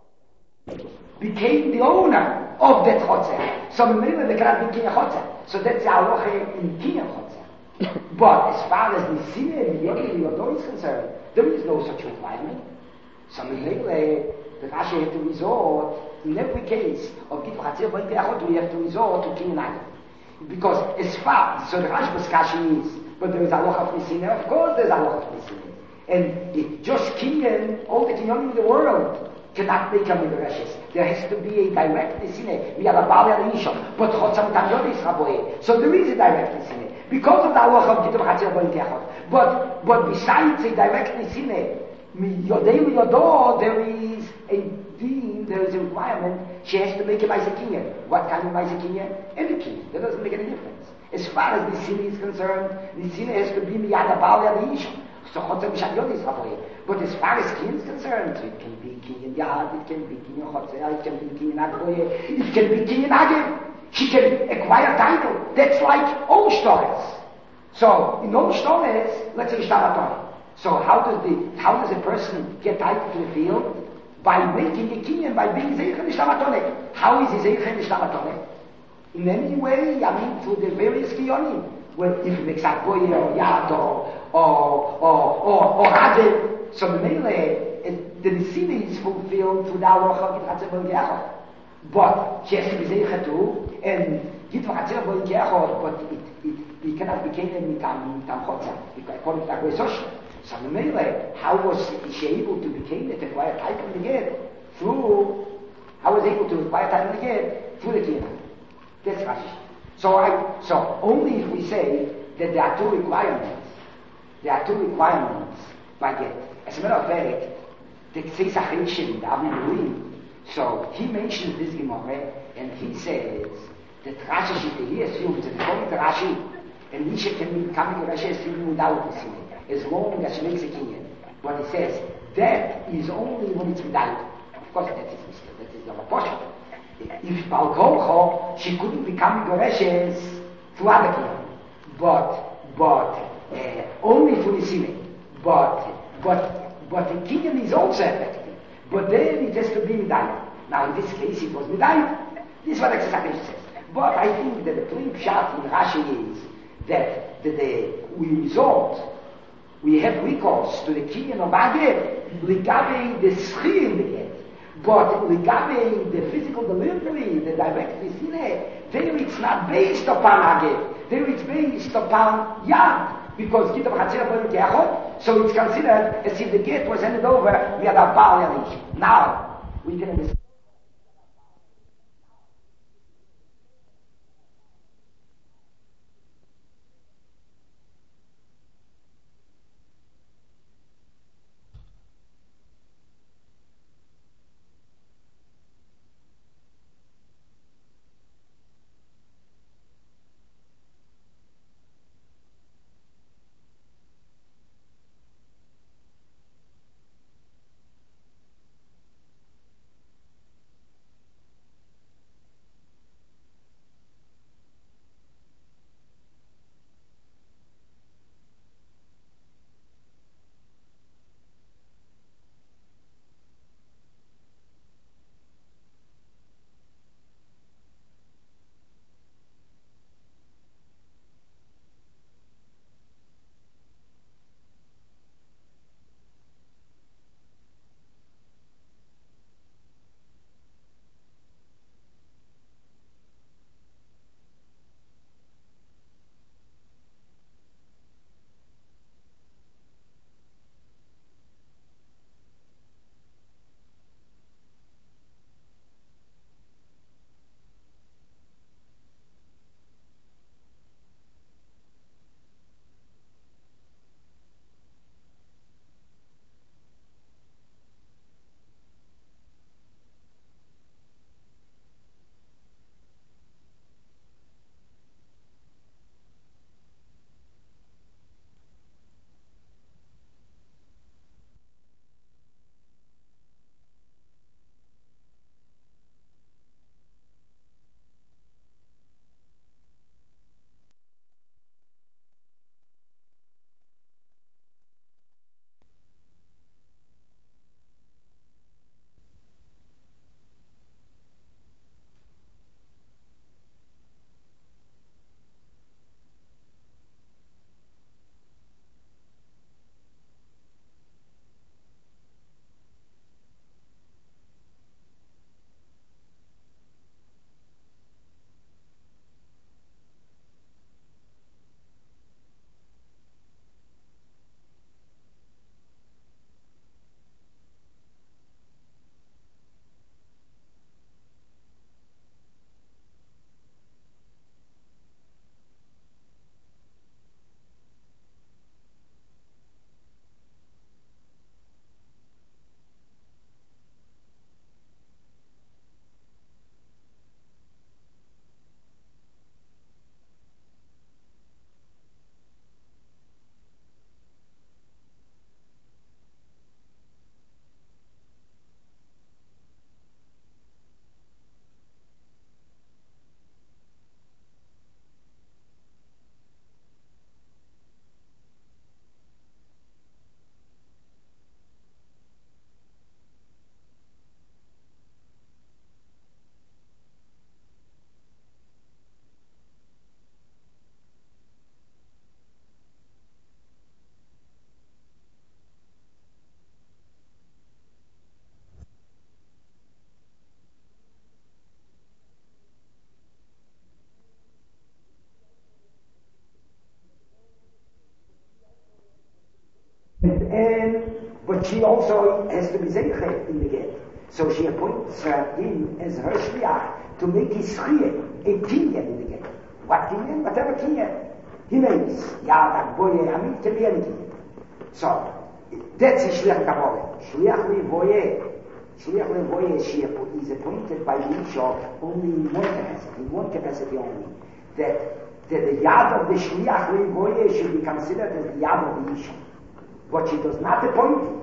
became the owner of that Chotzer. So remember they cannot be Kinyan Chotzer. So that's the halacha in Kinyan Chotzer. But as far as the Sineh, the Yegel, the Yodo is concerned, there is no such requirement. So remember the Rashi had to resort, in every case of Gitva Chatzir B'In Keachot, we have to resort to Kinyan Agim. Because as far, so the Rashbas Kashi is, but there is a lot of Nisine, of course there's a lot of Nisine. And it, just Kinyan, all the Kinyanim in the world, cannot make a Midrashes. There has to be a direct Nisine. We have a Bali Adishon, but Chotzam Tam is Raboye. So there is a direct Nisine. Because of the Allah of Gitva Chatzir B'In Keachot. But, but besides a direct Nisine, Yodei Yodo, there is a deen, there is a requirement, she has to make a Maisa Kinyan. What kind of Maisa Kinyan? Any Kinyan. That doesn't make any difference. As far as the Sina is concerned, the Sina has to be Miyad Abal Yad Yishon. So Chotzer B'Shad Yod is Raboye. But as far as Kinyan is concerned, so it can be Kinyan Yad, it can be Kinyan Chotzer, it can be Kinyan Agboye, it can be Kinyan Agim. She can acquire title. That's like all Shtores. So, in all Shtores, let's say Shtamatone. So how does the how does a person get title to the field? By making a kinyan, by being zeichen ishtamatone. How is he zeichen ishtamatone? In any way, I mean, through the various kinyanim. Well, if he makes a boy or yad or or or or, or hadel, so the mele the nisina is fulfilled through the halacha of Gitva Chatzir B'In Keachot. But she has to be zeichen too, and Gitva Chatzir B'In Keachot, but it it it cannot be kinyan mitam mitam chotzer, according to the Agoy Soshra. So the Mele, how was she able to become it, acquire title again? Through, how was able to acquire title again? Through the Kinyan. That's Rashi. So I, so only if we say that there are two requirements, there are two requirements by get. As a matter of fact, the Tzei Sachin, the Avnei Nevuim, so he mentions this Gemara, and he says that Rashi should he assumes that according to Rashi, and Nisha can become a Rashi assumed without the Sinai, as long as she makes a kinyan. But he says, that is only when it's without. Of course, that is mistake. That is the portion. If Balkolcho, she couldn't become Goreshes through other kinyan. But, but, uh, only through the Sinai. But, but, but the kinyan is also effective. But then it has to be Midayah. Now, in this case, it was Midayah. This is what exactly she says. But I think that the plain pshat in Rashi is that, that the, we resort, we have recourse to the kinyan of Aged, ligabe the schir in the get. But ligabe the physical delivery, the direct visine, there it's not based upon Aged. There it's based upon Yad. Because Gitva Chatzir B'In Keachot, so it's considered as if the get was handed over via the Baal Yalish. Now, we can understand. And, but she also has to be zeicher in the get. So she appoints her in as her shliach to make his schiyah, a kinyan in the get. What kinyan? Whatever kinyan. He makes. Ja, that boy, I mean, can be anything. So, that's his shliach kabbalah. Shliach levoye. Shliach levoye is appointed by the Isha only in one capacity, in one capacity only. That, that the yad of the shliach levoye should be considered as the yad of the Isha. But she does not appoint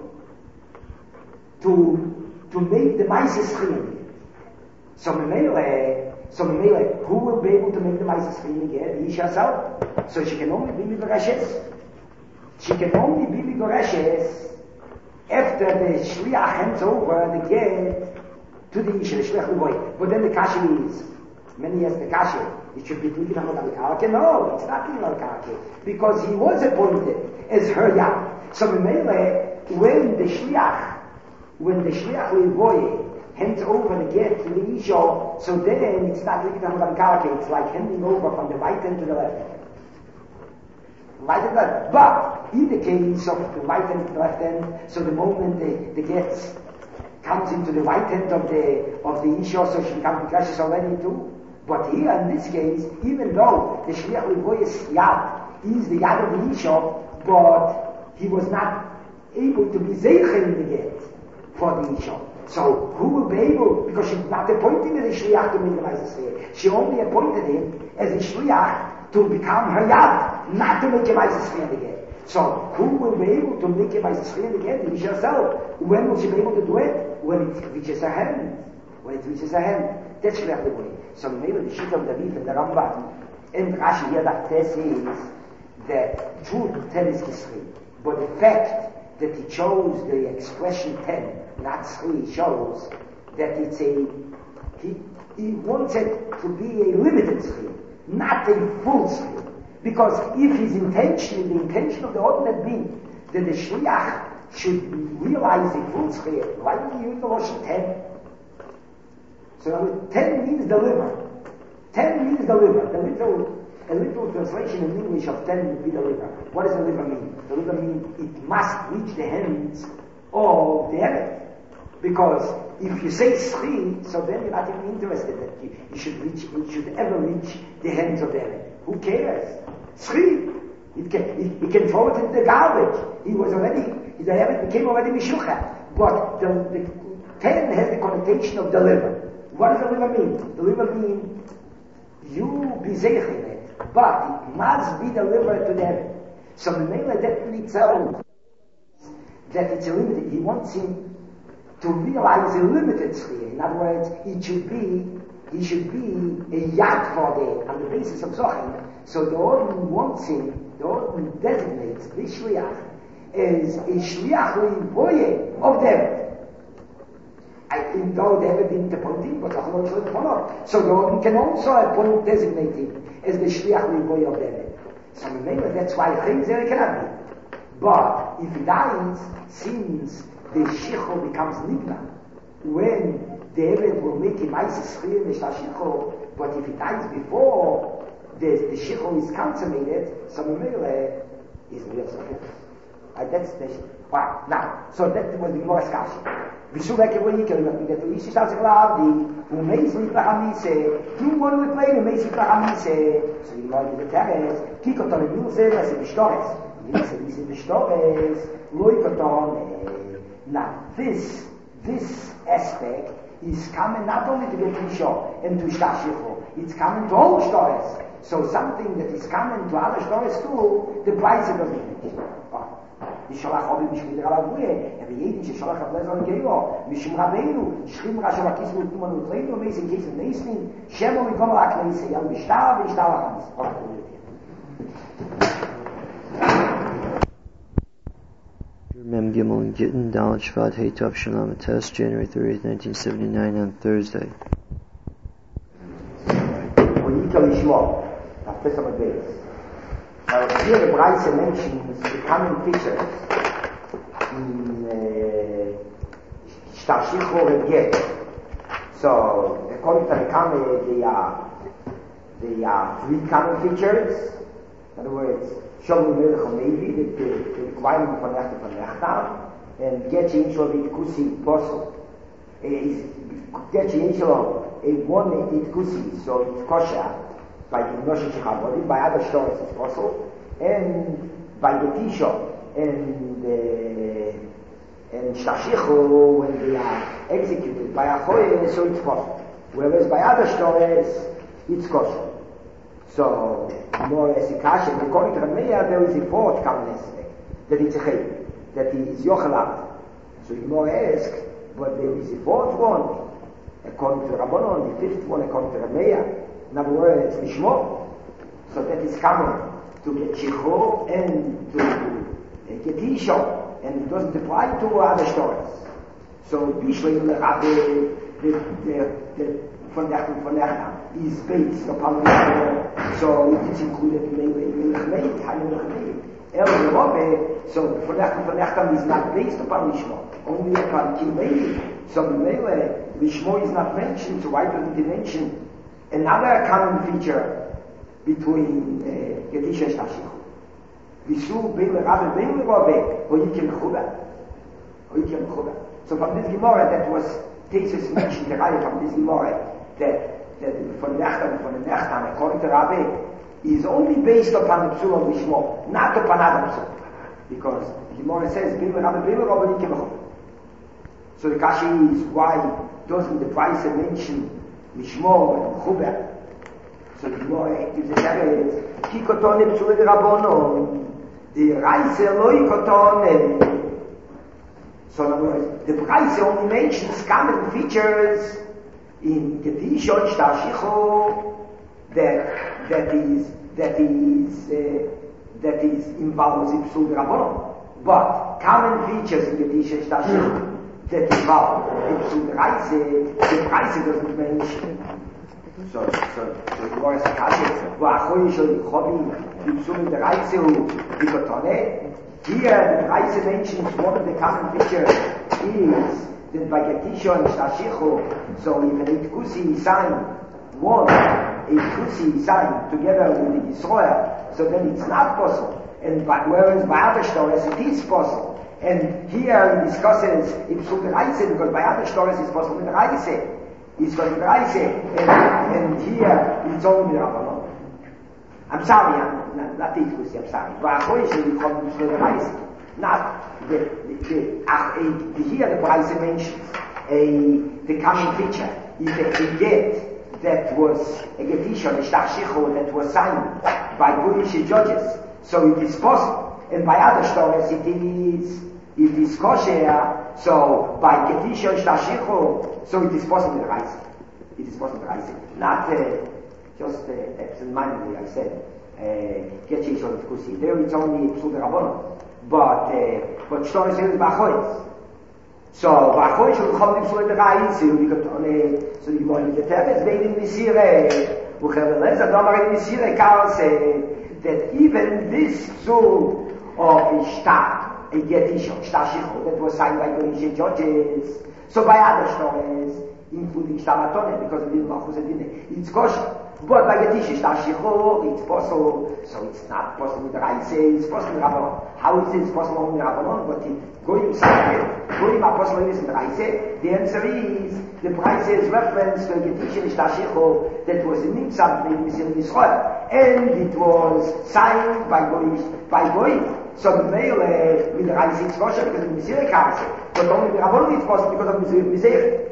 to, to make the Maises Chiyim. So, Memele, so Memele, who will be able to make the Maises Chiyim again? The Isha herself. So she can only be Migoreshes. She can only be Migoreshes after the Shliach hands over the get to the Isha, the Shliach Levoy. But then the Kasha is, many years the Kasha, it should be doing on the Karke. No, it's not doing on the Karke. Because he was appointed as her Yad. So Memele, when the Shliach, when the Shliach Levoy hands over the get to the Isha, so then it's not doing on the Karke, it's like handing over from the right hand to the left hand. Right and left. But in the case of the right hand and the left hand, so the moment the, the get comes into the right hand of the of the Isha, so she becomes Mikashes already too. But here in this case, even though the Shliach Levoy's Yad is the Yad of the Isha, but he was not able to be Zeicher in the get for the Isha. So who will be able, because she's not appointing the Shliach to make the Maises. She only appointed him as a Shliach to become her Yad, not to make a Maises again. So who will be able to make a Maises again? The Isha herself. When will she be able to do it? When it reaches her hand. When it reaches her hand. That's Shliach the way. So maybe the Shita of the Rif and the Rambam and Rashi here that says is that Jude ten is Kisri. But the fact that he chose the expression ten, not three, shows that it's a, he, he wants it to be a limited schir, not a full schir. Because if his intention, the intention of the ordinate being, that the shliach should realize a full schir, why do you use the Lashon ten? So ten means deliver. ten means deliver. The little, a little translation in English of ten would be deliver. What does deliver mean? Deliver means it must reach the hands of the Erev. Because if you say schri, so then you're not even interested that you, you should reach, it should ever reach the hands of the Erev. Who cares? Schri. It can, it, it can throw it in the garbage. He was already, the Erev became already Mishucha. But the, the ten has the connotation of deliver. What does deliver mean? Deliver means you be zeich in it, but it must be delivered to them. So the Mela definitely tells that it's a limited. He wants him to realize a limited schir. In other words, it should be, he should be a yad for them on the basis of Zochim. So the Ordin wants him, the Ordin designates this shliach as a shliach levoye of them. I think though they haven't been appointed, but the whole should follow. So the Ordin can also appoint, designate him as the shliach levoye of them. So remember, that's why things there cannot be. But if he dies, since the shicho becomes nigna, when the Eved will make him Maises Chiyim the shicho, but if he dies before the, the shicho is consummated, so Memele is real success. Uh, that's the wow. Now, so that was the Gemara's kasha. V'shuvek evoyikel, but we get to Ishi Shalzek La'avdi, who meis Liplachamise, do one with play, who meis Liplachamise. So you know, the Teres, Kikoton and Yusef, as in Shtores. Yusef is in the Shtores, Loikoton. Now, this, this aspect is coming not only to the Kisho and to Shtashicho, it's coming to all Shtores. So something that is coming to other Shtores too, the price of the image. ישלח רבי משמידר על אבויה, ויהידים ששלח הבלזר לגאו, משום רבינו, שכים רשו הכיסו ותנומן ותראים, ומייסים כיסים נייסים, שמו מגום רק נייסי, על משטר וישטר לחמיס. כל הכבוד יותר. Mem Gimel and Gittin, Dalet Shvat, Hey Tov Shalom Test, January thirtieth, nineteen seventy-nine, on Thursday. V'yikel Yishmo, Tafes HaMadbeis. Now, here the Braise mentions the common features in Shtashicho uh, and Get. So, according to the common, there are, there are three common features. In other words, Shalom Melech Levi, the, the requirement for Nechta for Nechta, and get you into a bit Kusi Posel. Is get you into a one it Kusi, so it's kosher by the Noshe Shechavodi, by other stores it's possible, and by the Tisha and uh, and Shashichu when they are executed by a Choye, so it's possible. Whereas by other stores it's kosher. So, more as a kasha, according to Rameya, there is a fourth common aspect, that it's a chayv, that he is yochalat. So you more ask, but there is a fourth one, according to Rabbanon, the fifth one according to Rameya, in other words, Mishmo. So that is common to get shichur and to uh, get isha, and it doesn't apply to other stories. So, Bishleim Rabbe, the, the, the, von der von der is based upon the so it's included in the Melech Levi, El Rabbe, so von der von der is not based upon Lishmo, only upon Kilmei. So the Melech Lishmo is not mentioned, so why doesn't he mention another common feature between Gedisha and Shtashichu? Visu Bein Rabbe Bein Rabbe, or Yikim Chuba, or Yikim Chuba. So from this Gemara that was Tesis mentioned the Raya from this Gemara, that, that from Nechtam, from the Nechtam, according to Rabbi, is only based upon the Psul of Lishmo, not upon other Psul. Because the Gemara says, Bim Rabbi, Bim Rabbi, Yikim. So the Kashi is why doesn't the price mention Lishmo and Chuber? So the Gemara gives a teretz, Ki kotone Psul de Rabbonon, the Reise loi kotone. So in other words, the price only mentions common features in Gedisha and Shtashichu that that is that is uh, that is involves Ipsul Rabbanon. But common features in Gedisha and Shtashichu that involve Ipsul Reise, the price doesn't mention. So so so the Gemara says, "Va'achoy shel Chobim Ipsul Reise hu Bikotone." Here the Reise mentions one of the common features is that by Gedisha and Shtashichu, so if an Itkusi sign one, Itkusi sign together with the Yisrael, so then it's not possible. And by, whereas by other stories it is possible. And here he discusses Ipsul Reise, because by other stories it's possible with Reise. It's for the Reise, and, and here it's only Rabbanon. I'm sorry, I'm not, not Itkusi, I'm sorry. But Achoy should become Ipsul Reise. Not the, the, the, uh, a, the here the price mentions a the common feature is a, a get that was a Gedisha, a Shtashichu that was signed by Goyish judges. So it is possible. And by other stories it is it is kosher. So by Gedisha and Shtashichu, so it is possible to rise. It is possible to rise. Not uh, just uh, absent-mindedly, I said. Gedisha and Kusi. There it's only Psul Rabbanon. But, uh, but Shtor is here Bachois. So, Bachois should come to Psul Reise, so you want to tell us, they in Misire, Ucheleza, Domar in Misire, Karl said that even this Psul of Ishtar, a Gedisha, Shtashichu, that was signed by Goyish judges, so by other stories, including Shtamatone, because it didn't Machuz Adine, it's kosher. But by Gedisha, Shtashichu, it's possible, so it's not possible with Reise, it's possible with Rabbanon. How is it possible only with Rabbanon? But the Goyim Sa'ir, Goyim are possible with Reise. The answer is, the price is reference to Gedisha, Shtashichu, that was in Nimtzat, in Misirim Yisrael, and it was signed by Goyim, by Goyim. So the male, uh, with the Reise, it's kosher because of Misirim Karse. But only with Rabbanon it's possible because of Misirim Misirim.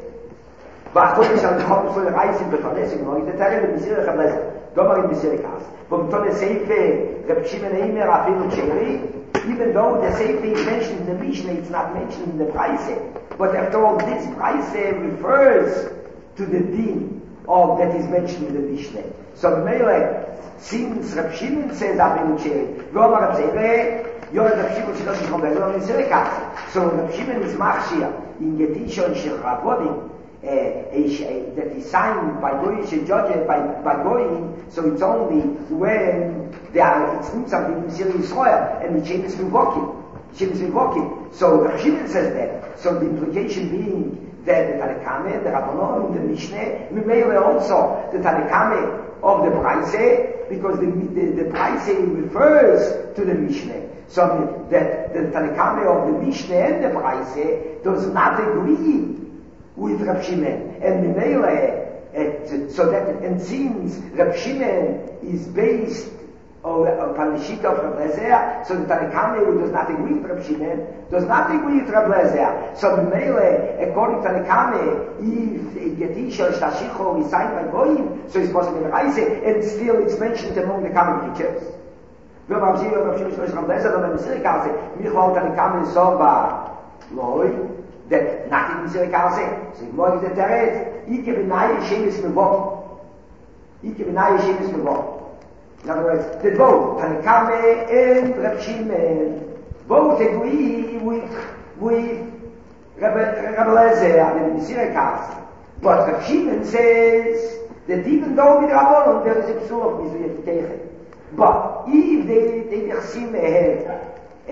ואחרי שהלכות בסול רייסים בפרדס, כמו היא תתאר במסיר החבלז, דובר עם מסיר כעס. ובתון הסעיף רב שמעון אימר אפילו צ'רי, even though the same thing is mentioned in the Mishnah, it's not mentioned in the Praise. But after all, this Praise refers to the din of that is mentioned in the Mishnah. So the Mele, since Reb Shimon says Afilu Cheri, Roma Reb Zeire, Yor Reb Shimon she doesn't come back, Roma Misir Kase. So Reb Shimon is Machshir in Gedisha and Shechavodim, Uh, a, a, that is signed by Goyish judge by by Goyim, so it's only when they are it's something in Misirim Yisrael and the chain is revoking, chain is revoking. So the Shimon says that. So the implication being that the Tanakame, the Rabbanon, the Mishnah We may also the Tanakame of the Braise, because the, the, the Braise refers to the Mishnah. So that the Tanakame of the Mishnah and the Braise does not agree with Reb Shimon. And Mimele, so that it seems Reb Shimon is based upon the sheet of Reb Lezer, so the Tanakame who does not agree with Reb Shimon does not agree with Reb Lezer. So Mimele, according to Tanakame, if Yetisha Shtashicho is signed by Goyim, so it's possible in Braise, and still it's mentioned among the common features. Wir haben sie über verschiedene Sprüche von Leser, aber mit der Kasse, mir wollte eine Kammer so war. Loi, that nach in der Kasse, sie wollte der Terret, ich gebe neue Schemes mit Wort. Ich gebe neue Schemes mit Wort. In other words, the boat, eine Kammer in Reb Shimon, both agree with, with Reb Lezer, in the Kasse. But Reb Shimon says that even though with Rabbanon, there is a psul of Mizu Yetitechet. But if they they Nechsim have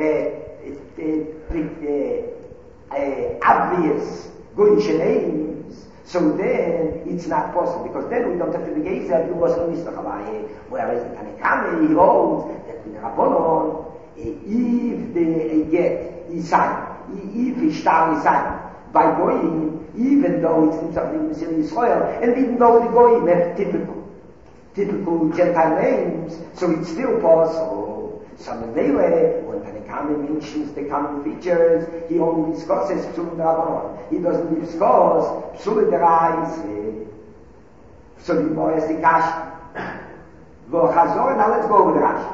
uh, obvious good names, so then it's not possible, because then we don't have to be gaze that you was on Mister Chavaye, whereas the Tanakame he holds that in Rabbanon, if they get Isai, if he start Isai by going, even though it's not something in Israel, and even though the Goyim have typical typical Gentile names, so it's still possible. So Mele, when Tanakame mentions the common features, he only discusses Psul Rabbanon. He doesn't discuss Psul Deraise. So the boy has the Kashi. Go Chazor, now let's go with Rashi.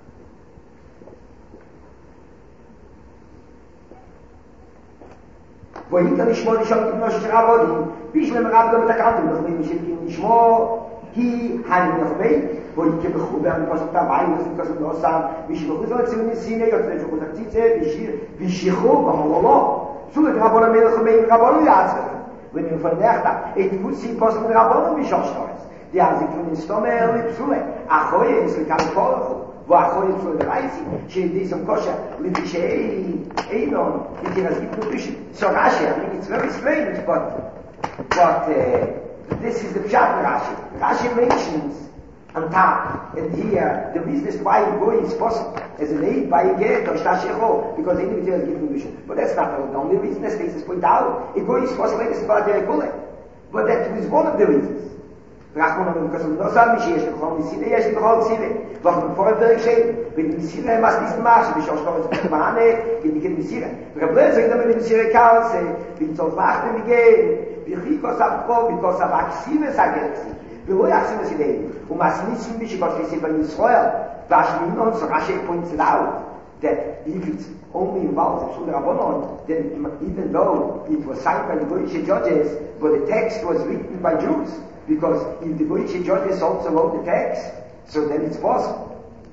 והיית לשמור לשם כבנו של רבודים, בשלם רב גם את הקרבים, נחמים שלקים לשמור, כי הנחמי, והיית בחובר מפסוק הבאים, נסים כסות נוסם, ושבחו זאת ציוני סיני, יוצא שחו תקציצה, ושיחו במולו, סולת רבון המלך מין רבון יעצר, ונפנח לה, את מוצאים פוסק רבון ומשוך שטורס, דאז יקרונים סתומר לפסולה, אחוי סליקה לפולכו, ואחוי פסול דרייסי, שידי some kosher, לפשעי אינון, because it could be so Rashi. I mean, it's very strange, but but uh, this is the Pshat Rashi. Rashi mentions on top, and here the reason why Goy is possible as an aid by a get or Stashecho, because any material is given vision. But that's not the only reason. As things point out, a Goy is possible as part of the but that is one of the reasons. Rachman am because no sam shi yesh khol misile yesh khol sile was man vor der gesehen wenn die misile mas diesen marsch wie schon schon mahne in die misile wir bleiben sagen damit die misile kaus bin so wachte wie gehen wir riko sab ko because ab aksime sagen wir wollen aksime sile und mas nicht ein bisschen was sie bei Israel was mir uns rasche points out that if it's only involved in Rabbanon, then even though it was signed by the Goyish judges, but the text was written by Jews, because if the Goyish judges also wrote the text, so then it's possible.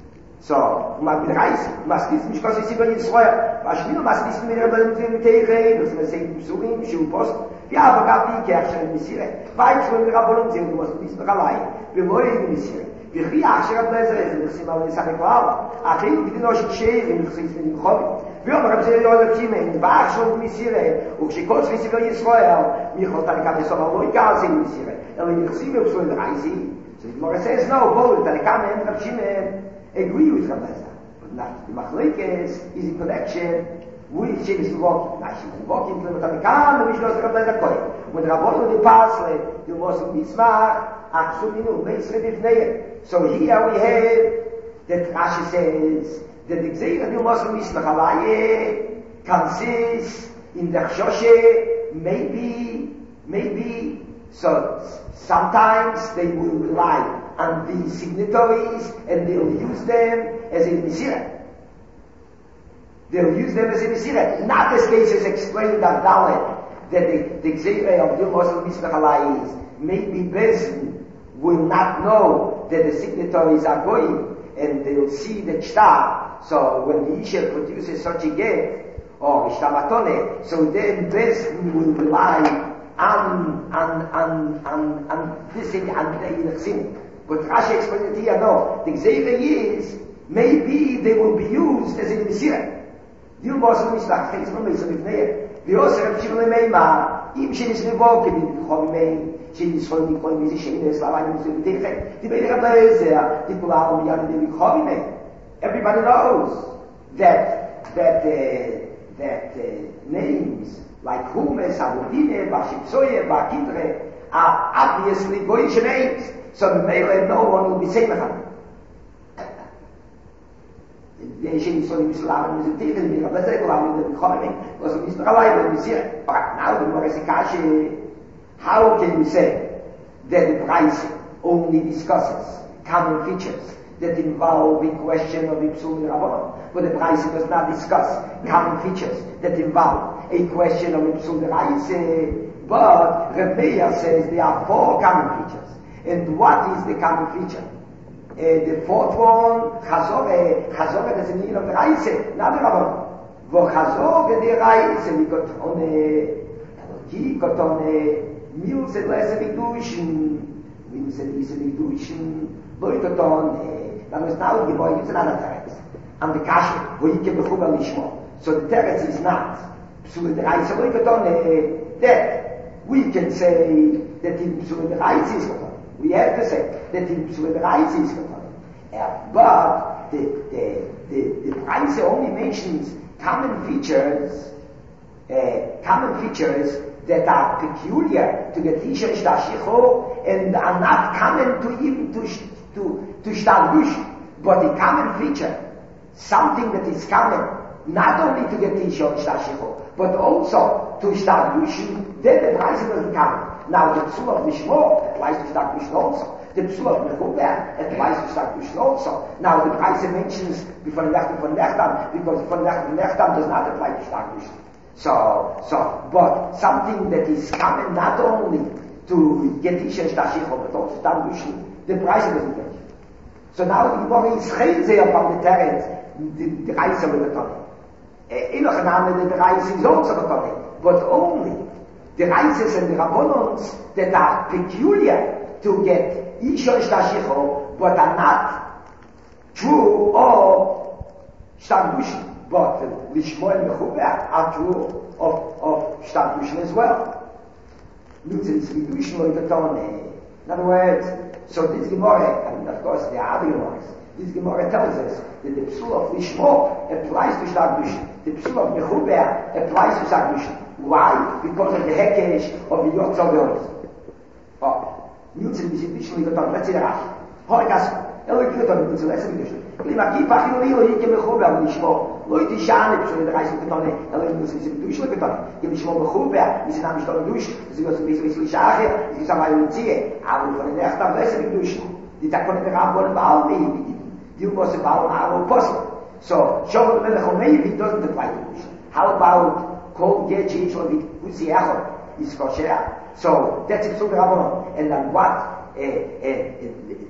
So, man will reisen, man ist nicht, was ist über Israel, was will man ist mit der Rabbanon Teire, das man sagt, Psurim, Schuh, Post, ja, aber gab die Kirche in Messire, weit von der Rabbanon sind, du musst nicht noch allein, wir wollen in Messire. וכי אשר הבלזר איזה נכסים על ניסה נקרב, אחרי בדינו שכשאיר עם נכסים סביבים חובי. ואומר רב זרי יואל קימן, ואח שוב מסירה, וכשכל צבי סביב ישראל, מיכול תנקה בסוף על לא יקר זה מסירה, אלא נכסים יוצאו אל רייזי. So the Gemara says, no, both the Tanakame and Rab Shimon agree with Rab Lezer. But not the Machlekes is in connection with Shemis Muvok. Now Shemis Muvok in the Tanakame, which was Rab Lezer Koi. When Rabbono de Pasle, the Mosul Mitzmah, Achsuminu, Meisre Bifneir. So here we have that Rashi says that the Gzeir of Mosul Mitzmah Halaye consists in the Chshoshe, maybe, maybe, so sometimes they will rely on the signatories and they'll use them as a Mesirah. They'll use them as a Mesirah. Not as cases explained on Dalet, that the, the Gzeirah of the Mosul Mitzvah Halai is maybe Bezin will not know that the signatories are going and they'll see the Shtar. So when the Isha produces such a get, or Ishtamatone, so then Bezin will rely on, on, on, on, on this thing, on the Yinachsim. But Rashi explained it here, no. The Gzeirah is, maybe they will be used as a Mesirah. You must not start things from me, so if they, the also Reb Shimon Meimah, אם שנשנבו כדי בכל מיני, שנשחול מכל מיני שנס, למה אני מסוים בתכן, דיבר לך בלעזר, טיפול העולם מיד כדי בכל מיני. Everybody knows that, that, uh, that uh, names like Humes, Abudine, Bashipsoye, Bakidre are obviously Goyish names, so the male no one will be saying them. They so you Islam is taken me, but they go on with the economy, was a Mister Alive, we see it. But now the Morisikashi, how can we say that the price only discusses common features that involve the question of Ipsum Rabbanon, but the price does not discuss common features that involve a question of Ipsum Raise, but Rebbeya says there are four common features. And what is the common feature? Uh, the fourth one, Chazore, Chazore, that's the meaning of the Raise, not the Rabbanon. Wo Chazore the Raise, we got on a, he got on a meal said less of Duschen, we said he's a Duschen, Boykoton, that was now the boy, it's another teretz. And the kasha, where you can be chuba lishmo. So the teretz is not Psul the Raise, Boykoton, that we can say that in Psul the Raise is Koton. We have to say that in Psul the Raise is Koton. Uh, but the, the, the, the Raise only mentions common features, uh, common features that are peculiar to the Tisha Shtashicho and are not common to even to to to Shtadush, but a common feature, something that is common not only to the Tisha Shtashicho, but also to Shtadush, then the price doesn't come. Now the Psul of Mishmo applies to Shtadush also. The Psul of Mechuber applies to Shtadush also. Now the price mentions before Lechtam von Lechtam, because von Lechtam Lechtam does not apply to Shtadush. So, so, but something that is common not only to Getisha and Shtashicho, but also to Shtadush, the price doesn't change. So now the Gemara is crazy upon the Teretz, the Reise of the Tone. Enoch Name, the Reise is also the Tone, but only the Reises and the Rabbonons that are peculiar to get Isha and Shtashicho, but are not true of Shtadush. But Lishmo and Mechuber are true of, of Shtadush as well. Nutzen Svidush Loikatone. In other words, so this Gemara, and of course there are other Gemaras, this Gemara tells us that the Psul of Lishmo applies to Shtadush, the Psul of Mechuber applies to Shtadush. Why? Because of the Hekesh of the Yotzor Be'oris. Oh, Nutzen Svidush Loikatone, let's see the Rashi. Horikas, Eloikatone, Nutzen, let's see the Rashi. Lima kipa chililo yike mechuber lishmo lo iti shane pshul the reise ketone elo nus is dush lo ketone yem shmo mechuber is na mishtor dush ze gos bis bis lishache ze samay lutie avu von der erster reise dush di takon der rabon baal ni di mos baal avu pos so shom the melech it doesn't apply to dush. How about kol gechi shlo bit kusi achot is kosher, so that's it. So the rabon, and then what uh, uh,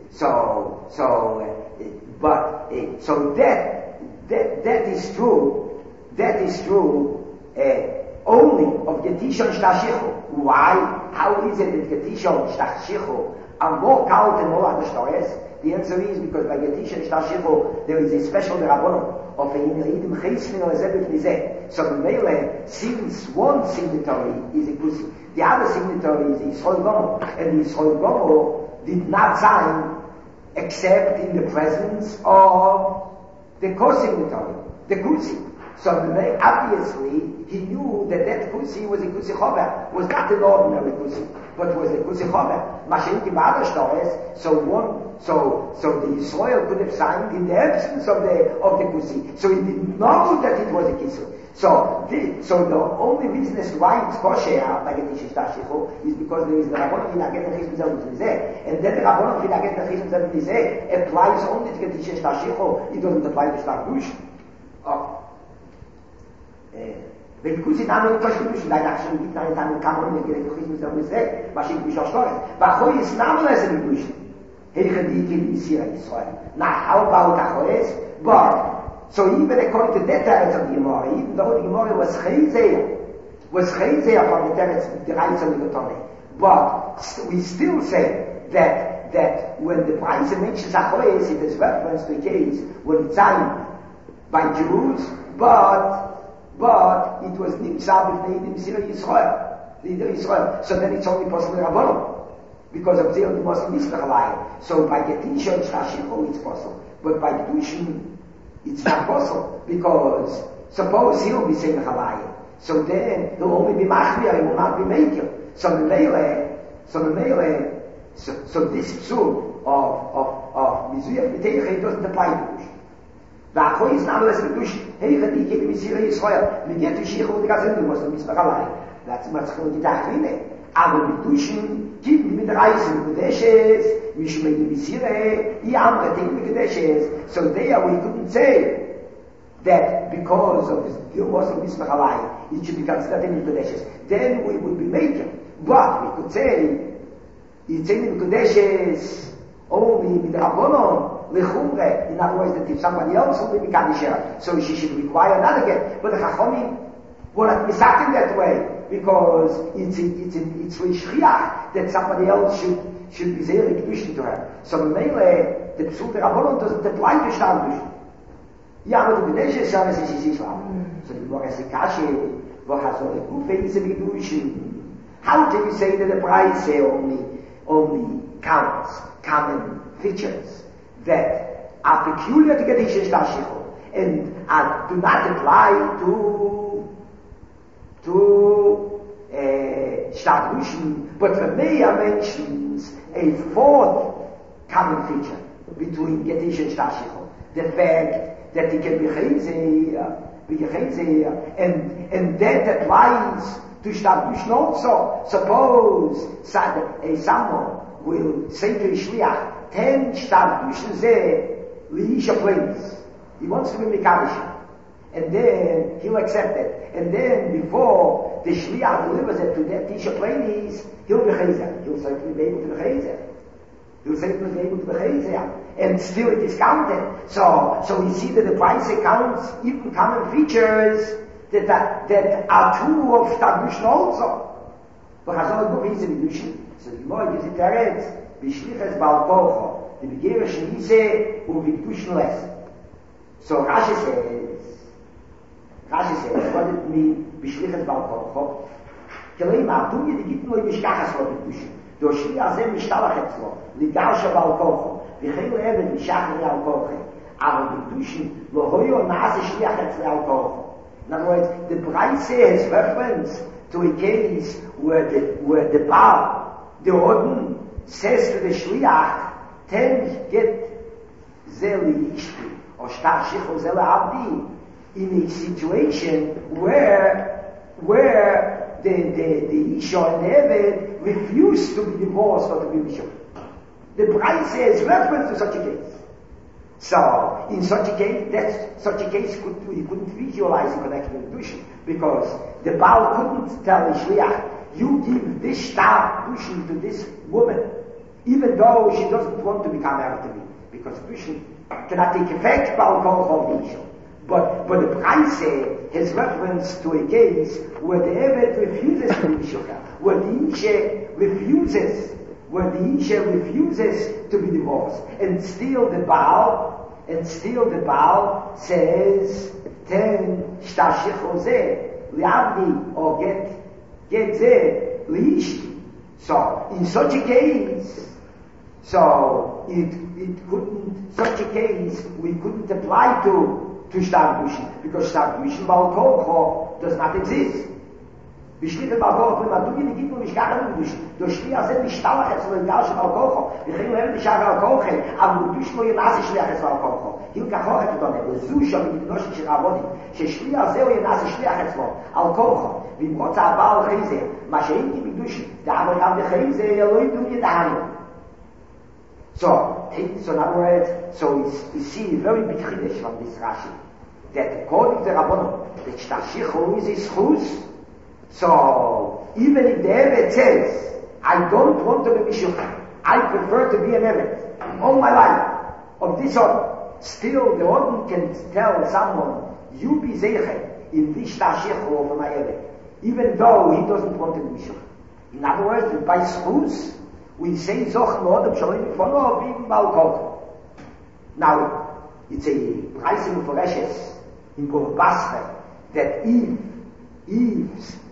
so so uh, But uh, so that that that is true. That is true uh, only of Getisha and Shtashicho. Why? How is it that Getisha and Shtashicho are more called than all other stories? The answer is because by Getisha and Shtashicho there is a special rabbanon of a Yidim Chesmin or Zebet Mizeh. So the Mele, since one signatory is a Kusi, the other signatory is Yisroel Gomo, and Yisroel Gomo did not sign except in the presence of the co-signatory, the Kusi. So the, obviously, he knew that that Kusi was a Kusi Chover, was not an ordinary Kusi, but was a Kusi Chover. Mashenki Ba'ada Shtorres, so one, so, so the Yisrael could have signed in the absence of the, of the Kusi. So he didn't know that it was a Kisu. So, the, so the only reason as to why it's kosher, like it is Shtashicho, is because there is the Rabbon V'Naget Nechis Mizah Mizeh, and then the Rabbon V'Naget Nechis Mizah Mizeh applies only to Getisha Shtashicho, it doesn't apply to Shtadush. Oh. Wenn Kusi Name und Shtadush, leider actually gibt eine Tame Kamon, und Getisha Nechis Mizah Mizeh, was ich mich auch steuere. Bachoi ist Name lesen mit Dush. Heiche Dike in Isira Yisrael. Now, how about Achoes? But, so even according to that teretz of the Gemara, even though the Gemara was chayzeya, was chayzeya from the teretz, the rights of the Getone, but we still say that that when the Price mentions Achoes, it is reference to a case when it's signed by Jews, but but it was Nimsa b'nei Nimsira Yisrael. Israel. So then it's only possible Rabbanon. Because of the Muslim Mishnah. So by Kedusha and Shashichu it's possible. But by Kedushin it's not possible. Because suppose he'll be saying Halayim. So then he'll only be Machmir, he will not be Maker. So the Mele, so the Mele, so, so this psul of, of, of Mizuyah B'Teicha doesn't apply to Kedushin. V'achoy is not less Kedushin. Hey, Chadi Kevi Misirah Yisrael. We get to Shichu, the Gazin, Muslim Mishnah Halayim. That's much going to be Tachline. Aber Kedushin, keep mit Reisen Kedeshes, Mishmei Misirah, I andere Dinge Kedeshes. So there we couldn't say that because of the Muslim Mishnah Halayim, it should be considered in Kedeshes. Then we would be making. But we could say, it's in Kedeshes only with the Rabbanon, Lechumre. In other words, that if somebody else will be Kadisher, so she should require another get. But the Chachamim were not misaking that way, because it's it's it's for Shchiach that somebody else should should be very Kedushin to her. So Mele, the Psul der Rabbanon doesn't apply to Shtar. Ja, aber du Kedeshes sagen, es ist nicht wahr. So die Gemara sagt, Kashe, wo Hazor Kufe is a Kedushin. How do you say that the price say only only counts, common features that are peculiar to Kedushin Shtar and uh, do not apply to to uh, Shtar, but Rameya mentions a fourth common feature between Gedish and Shtar. The fact that he can be Chayzeh, be Chayzeh, and, and that applies to Shtar also. Suppose a someone will say to Shliach, ten Shtar Zeh, Liisha Plains. He wants to be Mekadosh. And then he'll accept it. And then before the Shliach delivers it to that Tisha Planis, he'll be Chayzer. He'll certainly be able to be Chayzer. He'll certainly be able to be Chayzer. And still it is counted. So, so we see that the price counts even common features that are, that are true of Shtar also. But Chazon Guf is a Kedushin. So the Gemara gives it a red. B'shliches Baal Kocho. The Begera Shenise u'V'Kedushin less. So Rashi says, Rashi says, what did it mean, B'shliches Baal Kocho? Keleima, tu ye digit noi mishkachas lo Kedushin. Do Shli Azeh mishtalach etzlo, ligarsha Baal Kocho, v'cheil eben mishachar Al Kocho. Aber Kedushin, lo hoyo naase shliach etzlo Al Kocho. In other words, the Braise has reference to a case where the, where the Baal, the Odin, says to the Shliach, ten get zeli ishti, or Shtar Shichu zeli abdi, in a situation where, where the, the, the Isha and the Eved refuse to be divorced or to be bishop. The Braise has reference to such a case. So, in such a case, that's, such a case could, we couldn't visualize in connection with Dushin, because the Baal couldn't tell the Shliach, you give this Shtar Dushin to this woman, even though she doesn't want to become married to me, because Dushin cannot take effect, Baal Koch of But, but the Braise has reference to a case where the Eved refuses to be Shukha, where the Isha refuses where the Isha refuses to be divorced, and still the Baal, and still the Baal says, ten Shtar Shichu zeh, li'abdi, or get, get zeh, li'ishti. So, in such a case, so, it, it couldn't, such a case, we couldn't apply to, to Shtar Dushin, because Shtar Dushin Baal Kocho does not exist. בשליט בקורח ומדוגי נגיד לו משכח לדוש דושלי הזה משתלח אצלו לגל של הקורחו וכן להם נשאר על קורחו אבל דוש לא ינעשה שליח אצלו על קורחו היל כחורת אותנו וזו שם מתנושת של עבודים ששלי הזה הוא ינעשה שליח אצלו על קורחו ואם רוצה הבא על חייזה מה שאין כי בדוש דעבר גם בחייזה אלוהים דו ידענו. So, so in other words, so we see a very big chiddush from this Rashi that according to Rabbanon that Shtar Shichu is his chus. So, even if the Eved says, I don't want to be Mishukha, I prefer to be an Eved all my life, of this order, still the Odin can tell someone, you be Zeichet, in this Shtar Shichu over my Eved, even though he doesn't want to be Mishukha. In other words, by Schus, we say Zoch Lodem Shalom Yifono, even Baal Koch. Now, it's a pricing for Reshes, in Borbasre, that if, Eve's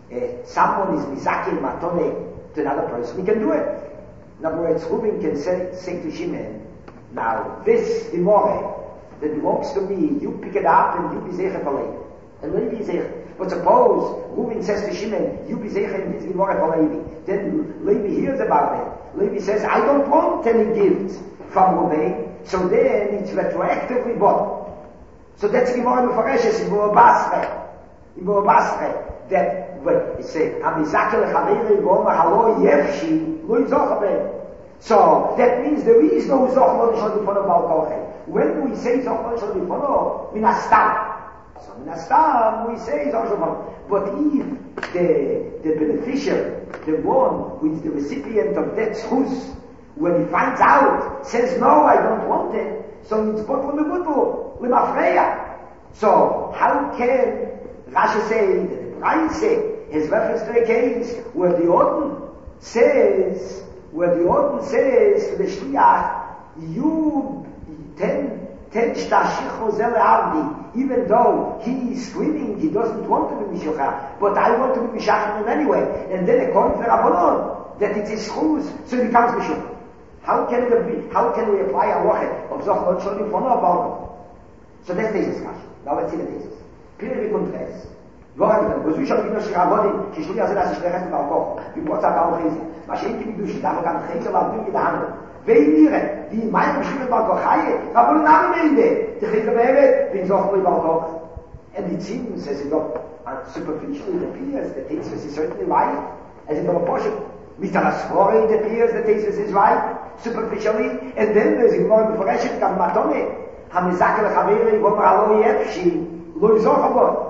uh, someone is misakin matone to another person, he can do it. In other words, Reuben can say, say to Shimon, now this Gemara that belongs to me, you pick it up and you be zecher for Levi. And Levi is zecher. But suppose Reuben says to Shimon, you be zecher in this Gemara for Levi. Then Levi hears about it. Levi says, I don't want any gifts from Reuben. So then it's retroactively bought. So that's Gemara Mefareshes in Bo Basre. In Bo Basre. That, what it says, Amizakel Chaveri Goma Halo Yevshi Lo Yizochaben. So that means there is no Zochmon Shon Lifono Baal Koche. When we say Zochmon Shon Lifono, Min Astam. So Min Astam we say Zochmon Lifono. But if the, the beneficiary, the one who is the recipient of that schus, when he finds out, says, no, I don't want it, so it's bought from the Buddha, Limafreya. So how can Rashi say that the price is reference to a case where the Odin says, where the Odin says to the Shliach, you ten, ten shtashicho zele avdi, even though he is screaming, he doesn't want to be Mishocha, but I want to be Mishachim him anyway. And then according to Rabbanon, that it is schuz, so he becomes Mishocha. How can we be, how can we apply a wachet of Zochmon Shon Lifono about it? So that's this Rashi. Now let's see the basis. Piri v'kuntres. Voragim, was we shall be no shiravodim, ki shli azela si shlechet v'alkoch, v'motza v'al chezi. Ma shein ki midushi, damo kam chezi v'al bim yidahanu. Ve'im nire, di mayim shli v'alkoch chaye, rabon nami meide, techik v'evet, v'in zochmon v'alkoch. And it seems, as it uh, superficially it appears, that Tesis is certainly right, as it appears. Mister Asfori, it appears that Tesis is right, superficially, and then there's a more Meforeshet, Kam Matone, Hamizakel Chaveri, Gomer Alo Yevshi, Lo Yizochaben.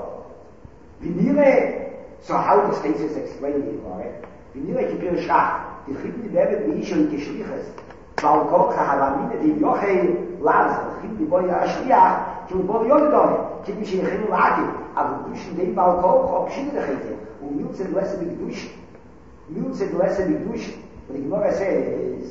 Vinire, so how does Tesis explain it, right? Vinire Kipir Shach, the Chibni David Meishon Kishliches, Balkok HaHalamine, the Yochei Laz, Chibni Boy HaShliach, Kim Boy Yodon, Kibni Sheichenu Lagi, aber Duschen dem Balkok, ob Schindechete, und Milzen Lesse mit Duschen. Milzen Lesse mit Duschen. Und die Gemara says,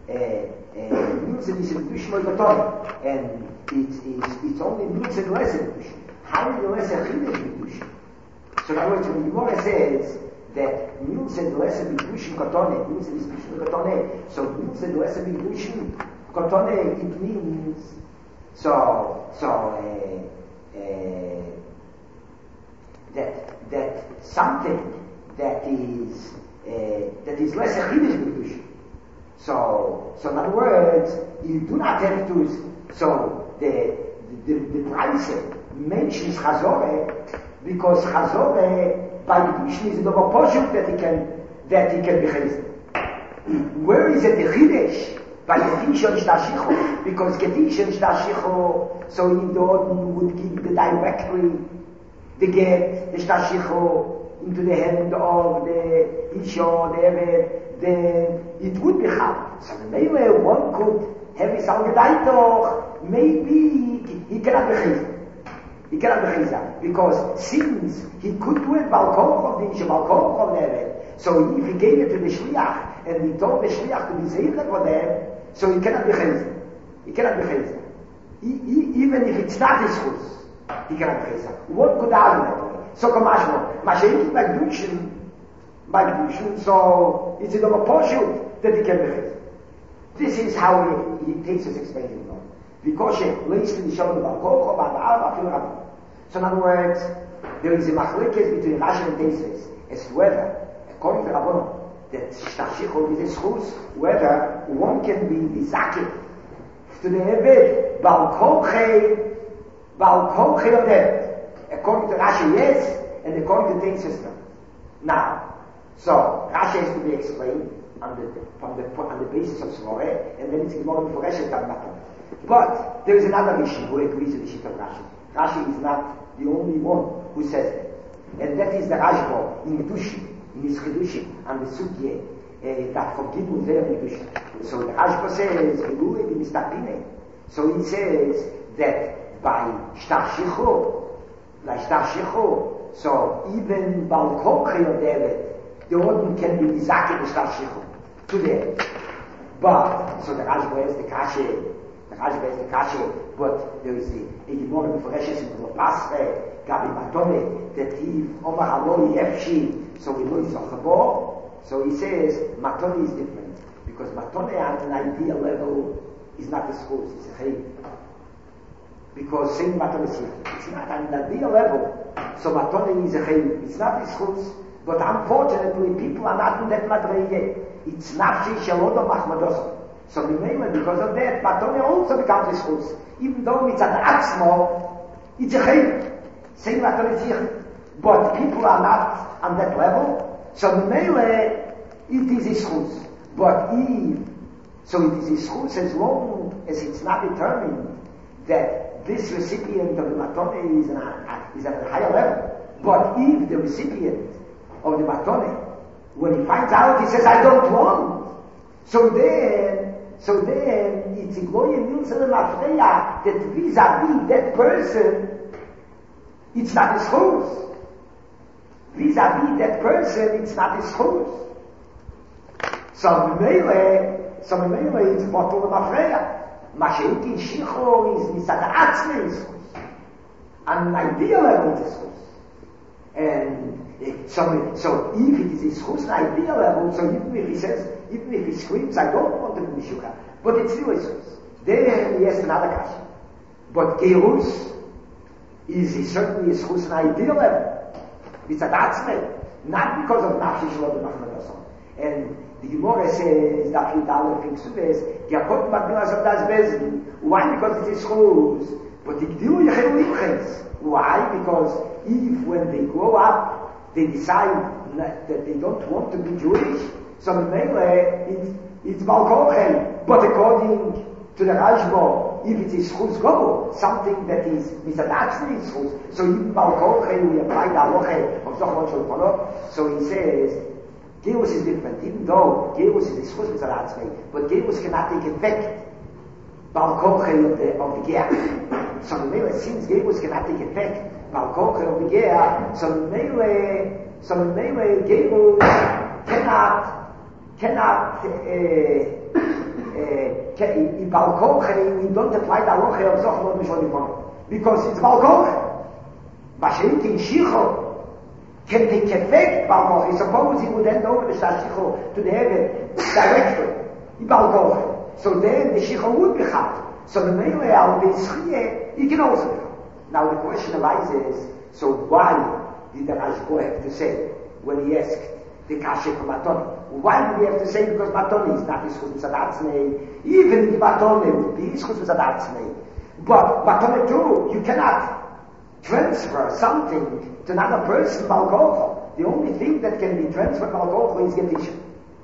Milzen is in Duschen Moigoton, and it's, it's, it's only Milzen Lesse mit Duschen. How do you Lesse Chidesh mit Duschen? So in other words, when the Gemara says that Milzen Lesse mit Duschen Kotone, Milzen is Duschen Kotone, so Milzen Lesse mit Duschen Kotone, it means, so, so, uh, uh, that, that something that is, uh, that is less a Chiddush B'Kedusha. So, so in other words, you do not have to, so the, the, the price mentions Chazoreh, because Chazoreh, by Kedusha, is the Poshut that he can, that he can be Chizd. Where is it the Chiddush? By Kedusha Shtashicho, because Kedusha Shtashicho, so in the Odin would give the directly, the get, the Shtashicho, into the hand of the Isha, the Evet, then it would be Chal. So maybe one could have his Algedaitoch, maybe he cannot be Chizah. He cannot be Chizah. Because since he could do it Balkon of the Isha, Balkon of the Evet, so if he gave it to the Shliach, and he told the Shliach to be Zeicha for them, so he cannot be Chizah. He cannot be Chizah. He, he, even if it's not his Chuz, he cannot be Chizah. What could argue that? So Kamashmo, Mashiach by Kedushin, by Kedushin, so it's a double portion that he can be. This is how he, he takes his explaining. Because he lays in the Shalom about Koch, about Al, about Rabbi. So in other words, there is a machlekes between Rashi and Tesis as to whether, according to Rabbanon, that Shtashich is a schus, whether one can be Mizakeh to the Eved, Bal Koche, Bal Koche of that. According to Rashi, yes, and according to Tesis, no. Now, so Rashi has to be explained on the, from the, on the basis of Svoreh, and then it's more for Rashi than Maton. But there is another issue who agrees with the sheet of Rashi. Rashi is not the only one who says it. And that is the Rashbo in Kedushin, in his Kedushin, and the Sugye, uh, that forgiveness there in Kedushin. So the Rashbo says, so he says that by Shtashicho, like Shtashicho, so even Balkoche of David, the Odin can be Mizakeh the Shtashicho to them. But, so the Rashbo is the Kashe, the Rashba is the Kashe, but there is the Gemara Meforeshes in the Pasre, Gabi Matome, that if Omar Haloi Efshi, so we know it's a so he says, Matone is different. Because Matone at an ideal level is not a schus, it's a chayv. Because same Matone is here. It's not at an ideal level. So Matone is a chayv. It's not a schus, but unfortunately people are not in that madrege. It's nafshi shelodo machmadoso. So remember, because of that, Matone also becomes a schus. Even though it's at atzmo, it's a chayv. Same Matone is here. But people are not on that level. So Mele, it is a schus. But if, so it is a schus as long as it's not determined that this recipient of the matone is, an, is at a higher level. But if the recipient of the matone, when he finds out, he says, I don't want. So then, so then, it's a glory Nilsson and Mafreya that vis-a-vis that person, it's not a schus. Vis-a-vis that person, it's not a schus. So Mele, so Mele is bottle of Mafreya. Mashenki Shicho is Misad Atzme is schus. On an ideal level it's a schus. And so, so if it is a schus on an ideal level, so even if he says, even if he screams, I don't want to be Mishuka, but it's still a schus. Then he has another question. But Gerus is certainly a schus on an ideal level. It's a Atzme, not because of Nafshi Shalom Machmadason. And the Gemara says that with all the things to this, Yaakov Magdilas of das Bezdin. Why? Because it is schus. But the Gdilu Yechel Limchens. Why? Because if when they grow up, they decide that they don't want to be Jewish, so Mele, it's, it's Balkochen. But according to the Rashba, if it is schus go, something that is misadatzli is schus. So even Balkochen, we apply the halacha of Zochron Sholfonot. So he says, Gerus is different, even though Gerus is a schus misadatzli, but Gerus cannot take effect Balkochen of the, of the Ger. So Mele, since Gerus cannot take effect Balkochen of the Ger, so Mele, so Mele, Gerus cannot, cannot, uh, in Balkoche, we don't apply the halacha of Zochron Sholfonot because it's Balkoche. Mashenki in Shicho can take effect Balkoche. Suppose he would hand over the Shicho to the heaven directly in Balkoche. So then the Shicho would be hot. So the Mele al Beschie, he can also be hot. Now the question arises, so why did the Rashba have to say when he asked the kashe for Matone? Why do we have to say because Matone is not Ischus Misadatzmei? Even the Matone would be Ischus Misadatzmei. But Matone too, you cannot transfer something to another person Balkocho. The only thing that can be transferred Balkocho is Gedisha.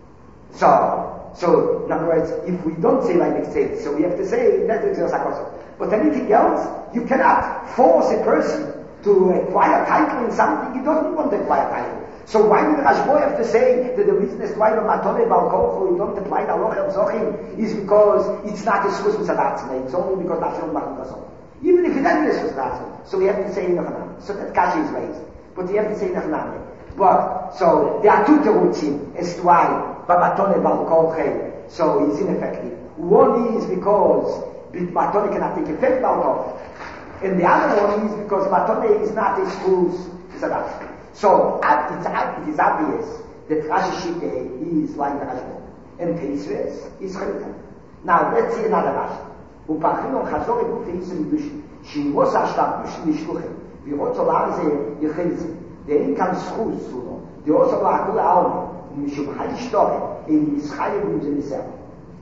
So, so in other words, if we don't say like it says, so we have to say that is Yosakoso. But anything else, you cannot force a person to acquire title in something he doesn't want to acquire title. So why did Rashba have to say that the reason is why the Matone Balkocho, you don't apply the halacha of Zochim, is because it's not a schus misadatzmei, it's only because Nafshon Machmadason. Even if it is a schus misadatzmei, so we have to say Nachanam. So that kasha is raised. But we have to say Nachanam. But, so, there are two terutzim as to why Matone Balkocho, so it's ineffective. One is because Matone cannot take effect Balkocho. And the other one is because Matone is not a schus misadatzmei. So it's, it is obvious that Rashi Shite is like the Rashba, and Teisves is Chelita. Now let's see another Rashi. Upachino Chazor Egufe Yisem Yidush, Shimos Ashtam Dush Mishkuchem, Virot Solar Ze Yechelze, Dein Kan Schus Suno, De Oso La'akul Alme, Mishum Hayishtore, in Yischayev Yuzem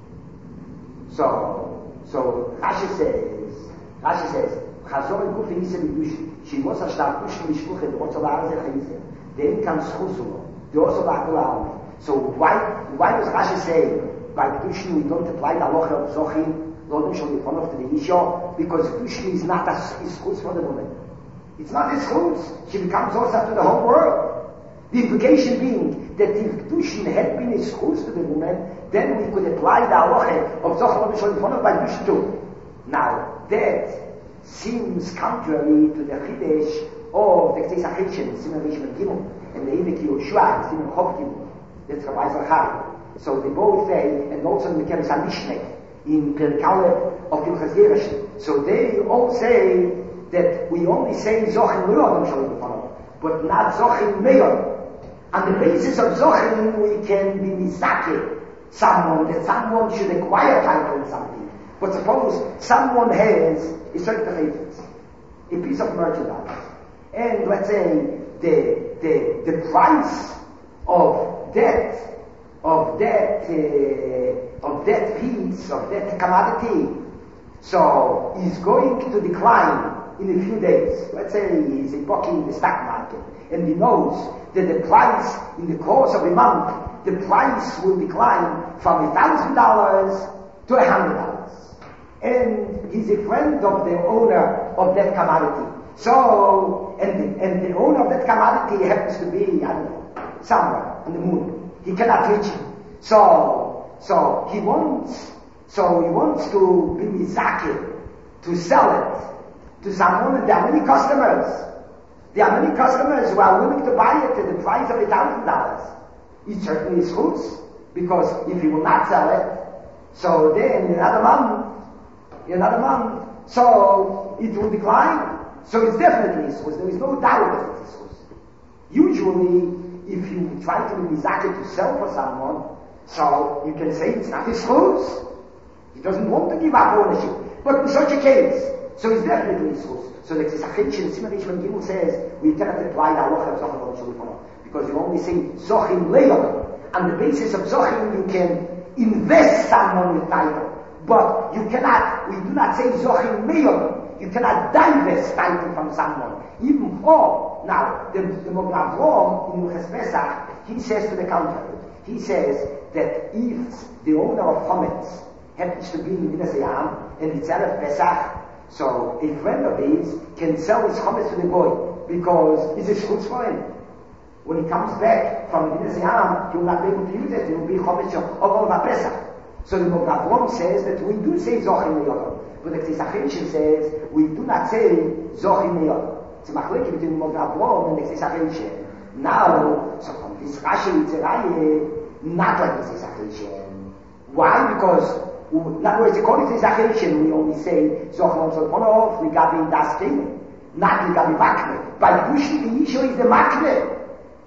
So, so Rashi says, Rashi says, Chazor Egufe Yisem Yidush, Shimos Ashtam Dush Mishkuchem, De Oso La'akul Alme, Dein Kan Schus Suno, De Oso La'akul Alme. So why, why does Rashi say, by Kedushin we don't apply the halacha of Zochim, Lodin shall be of the Isha, because Kedushin is not a schus for the woman. It's not a schus. She becomes also to the whole world. The implication being that if Kedushin had been a schus to the woman, then we could apply the halacha of Zochim Lodin shall be by Kedushin too. Now, that seems contrary to the Chidesh of the Ktei Sachishin, Simon Rishon Gimel, and the Hivek Yoshua, Simon Chov Gimel. That's Rabbi Zachari. So they both say, and also in the Keres HaMishneh, in Perkalev of Hilchas Gerushin. So they all say that we only say Zochim Le'odom Shalom B'Fanov, but not Zochim Me'odom. On the basis of Zochim, we can be Mizake, someone, that someone should acquire title in something. But suppose someone has a certificate, a piece of merchandise, and let's say the, the, the price of that, of that, uh, of that piece, of that commodity, so is going to decline in a few days. Let's say he's booking the stock market, and he knows that the price in the course of a month, the price will decline from a thousand dollars to a hundred dollars. And he's a friend of the owner of that commodity. So, and the, and the owner of that commodity happens to be, I don't know, somewhere on the moon. He cannot reach him. So, so he wants, so he wants to be mizakir, to sell it to someone, and there are many customers. There are many customers who are willing to buy it at the price of a thousand dollars. It certainly is fruits, because if he will not sell it, so then in another month, in another month, so it will decline. So it's definitely schus. There is no doubt that it's schus. Usually, if you try to be mizakir to sell for someone, so you can say it's not his schus. He doesn't want to give up ownership. But in such a case, so it's definitely schus. So the Tzachichin, Simon Ishman Gimel says, we cannot apply the halacha of Zochim on Shulchan, because you only say Zochim Leil. On the basis of Zochim, you can invest someone with title. But you cannot, we do not say Zochim Meir. You cannot divest title from someone. Even, oh, now, the, the Mogen Avraham in Ilches Pesach, he says to the contrary. He says that if the owner of Chometz happens to be in Medinas Hayam, and it's Erev Pesach, so a friend of his can sell his Chometz to the boy, because it's a schutz for him. When he comes back from Medinas Hayam, he will not be able to use it. It will be Chometz of Oval Pesach. So the Mogen Avraham says that we do say Zochim Meir. But the Tzachichin says, we do not say Zochim Meir. It's a machleki between the Mogen Avraham and the Tzachichin. Now, so from this Rashi, it's a Raye, not like the Tzachichin. Why? Because, in other words, according to the Tzachichin, we only say Zochim Meir, we got das Kine, not we got Makne. By Dushni, the Yisho is the Makne.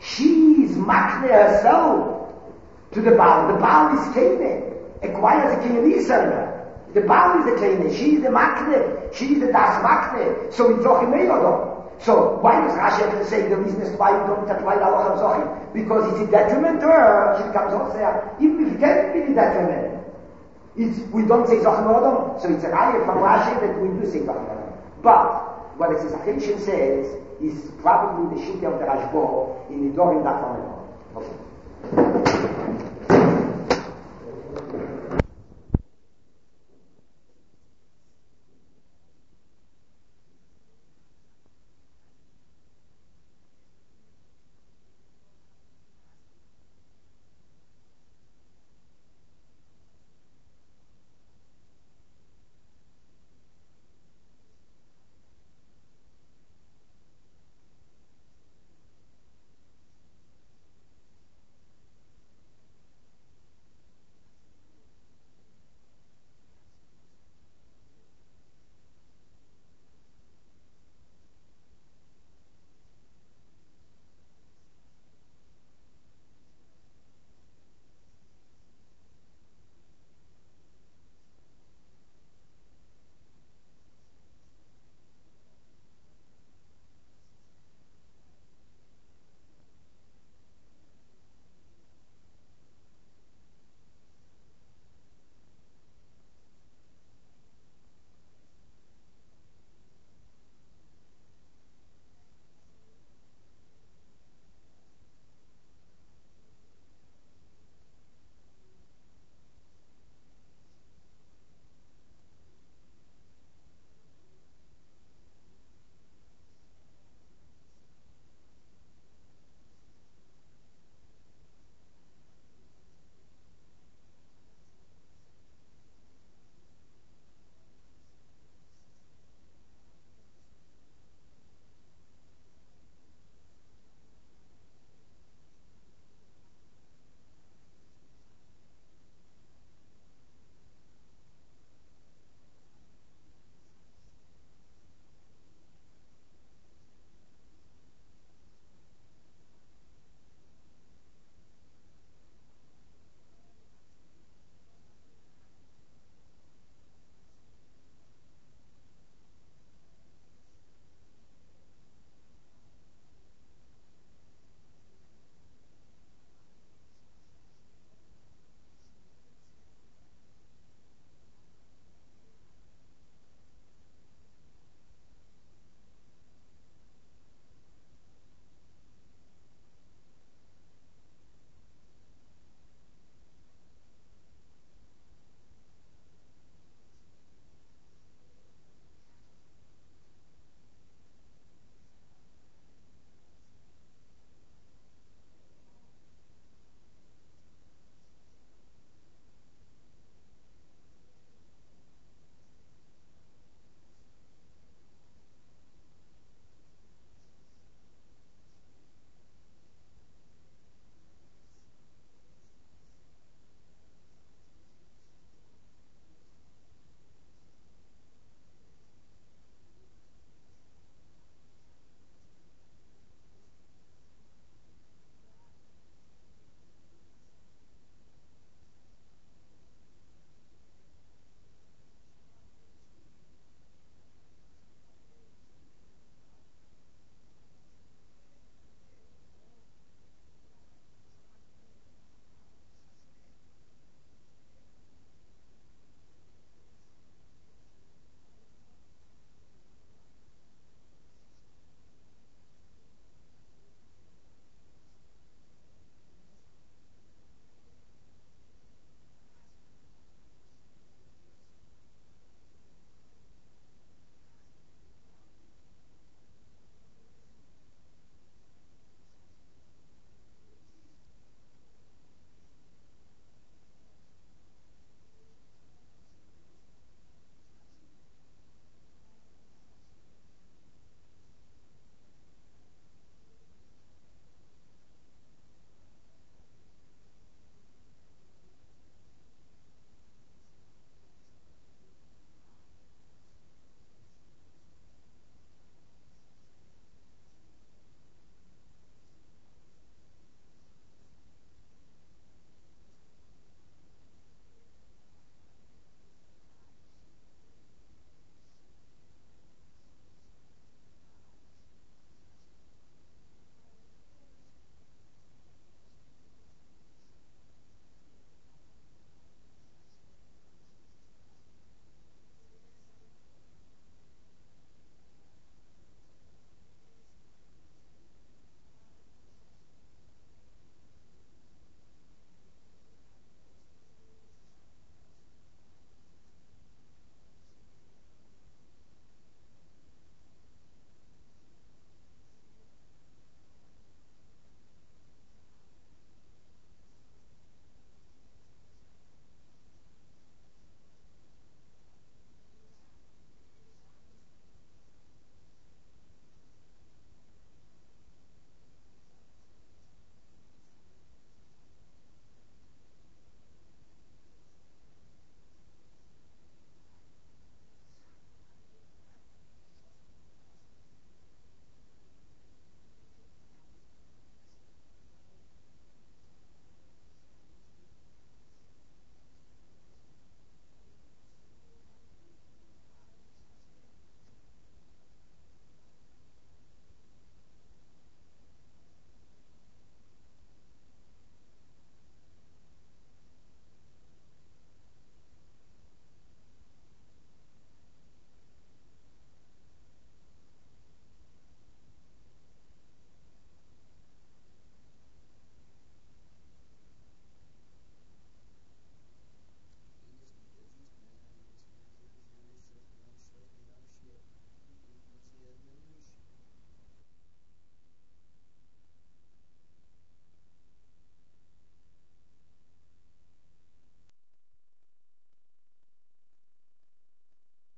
She is Makne herself to the Baal. The Baal is Kine. Acquires a Kine Yisrael. The Baal is the Kine, she is the Makne, she is the Das Makne, so it's Zochim Meir. So why does Rashi have to say the reason is why you don't apply the halacha of Zochim? Because it's a detriment to her, she becomes also there. Even if it can't be a detriment, it's, we don't say Zochim Meir, so it's a raya from Rashi that we do say Zochim Meir. But what the Tzachichin says is probably the shita of the Rashbo in the Dorim Daf. Okay.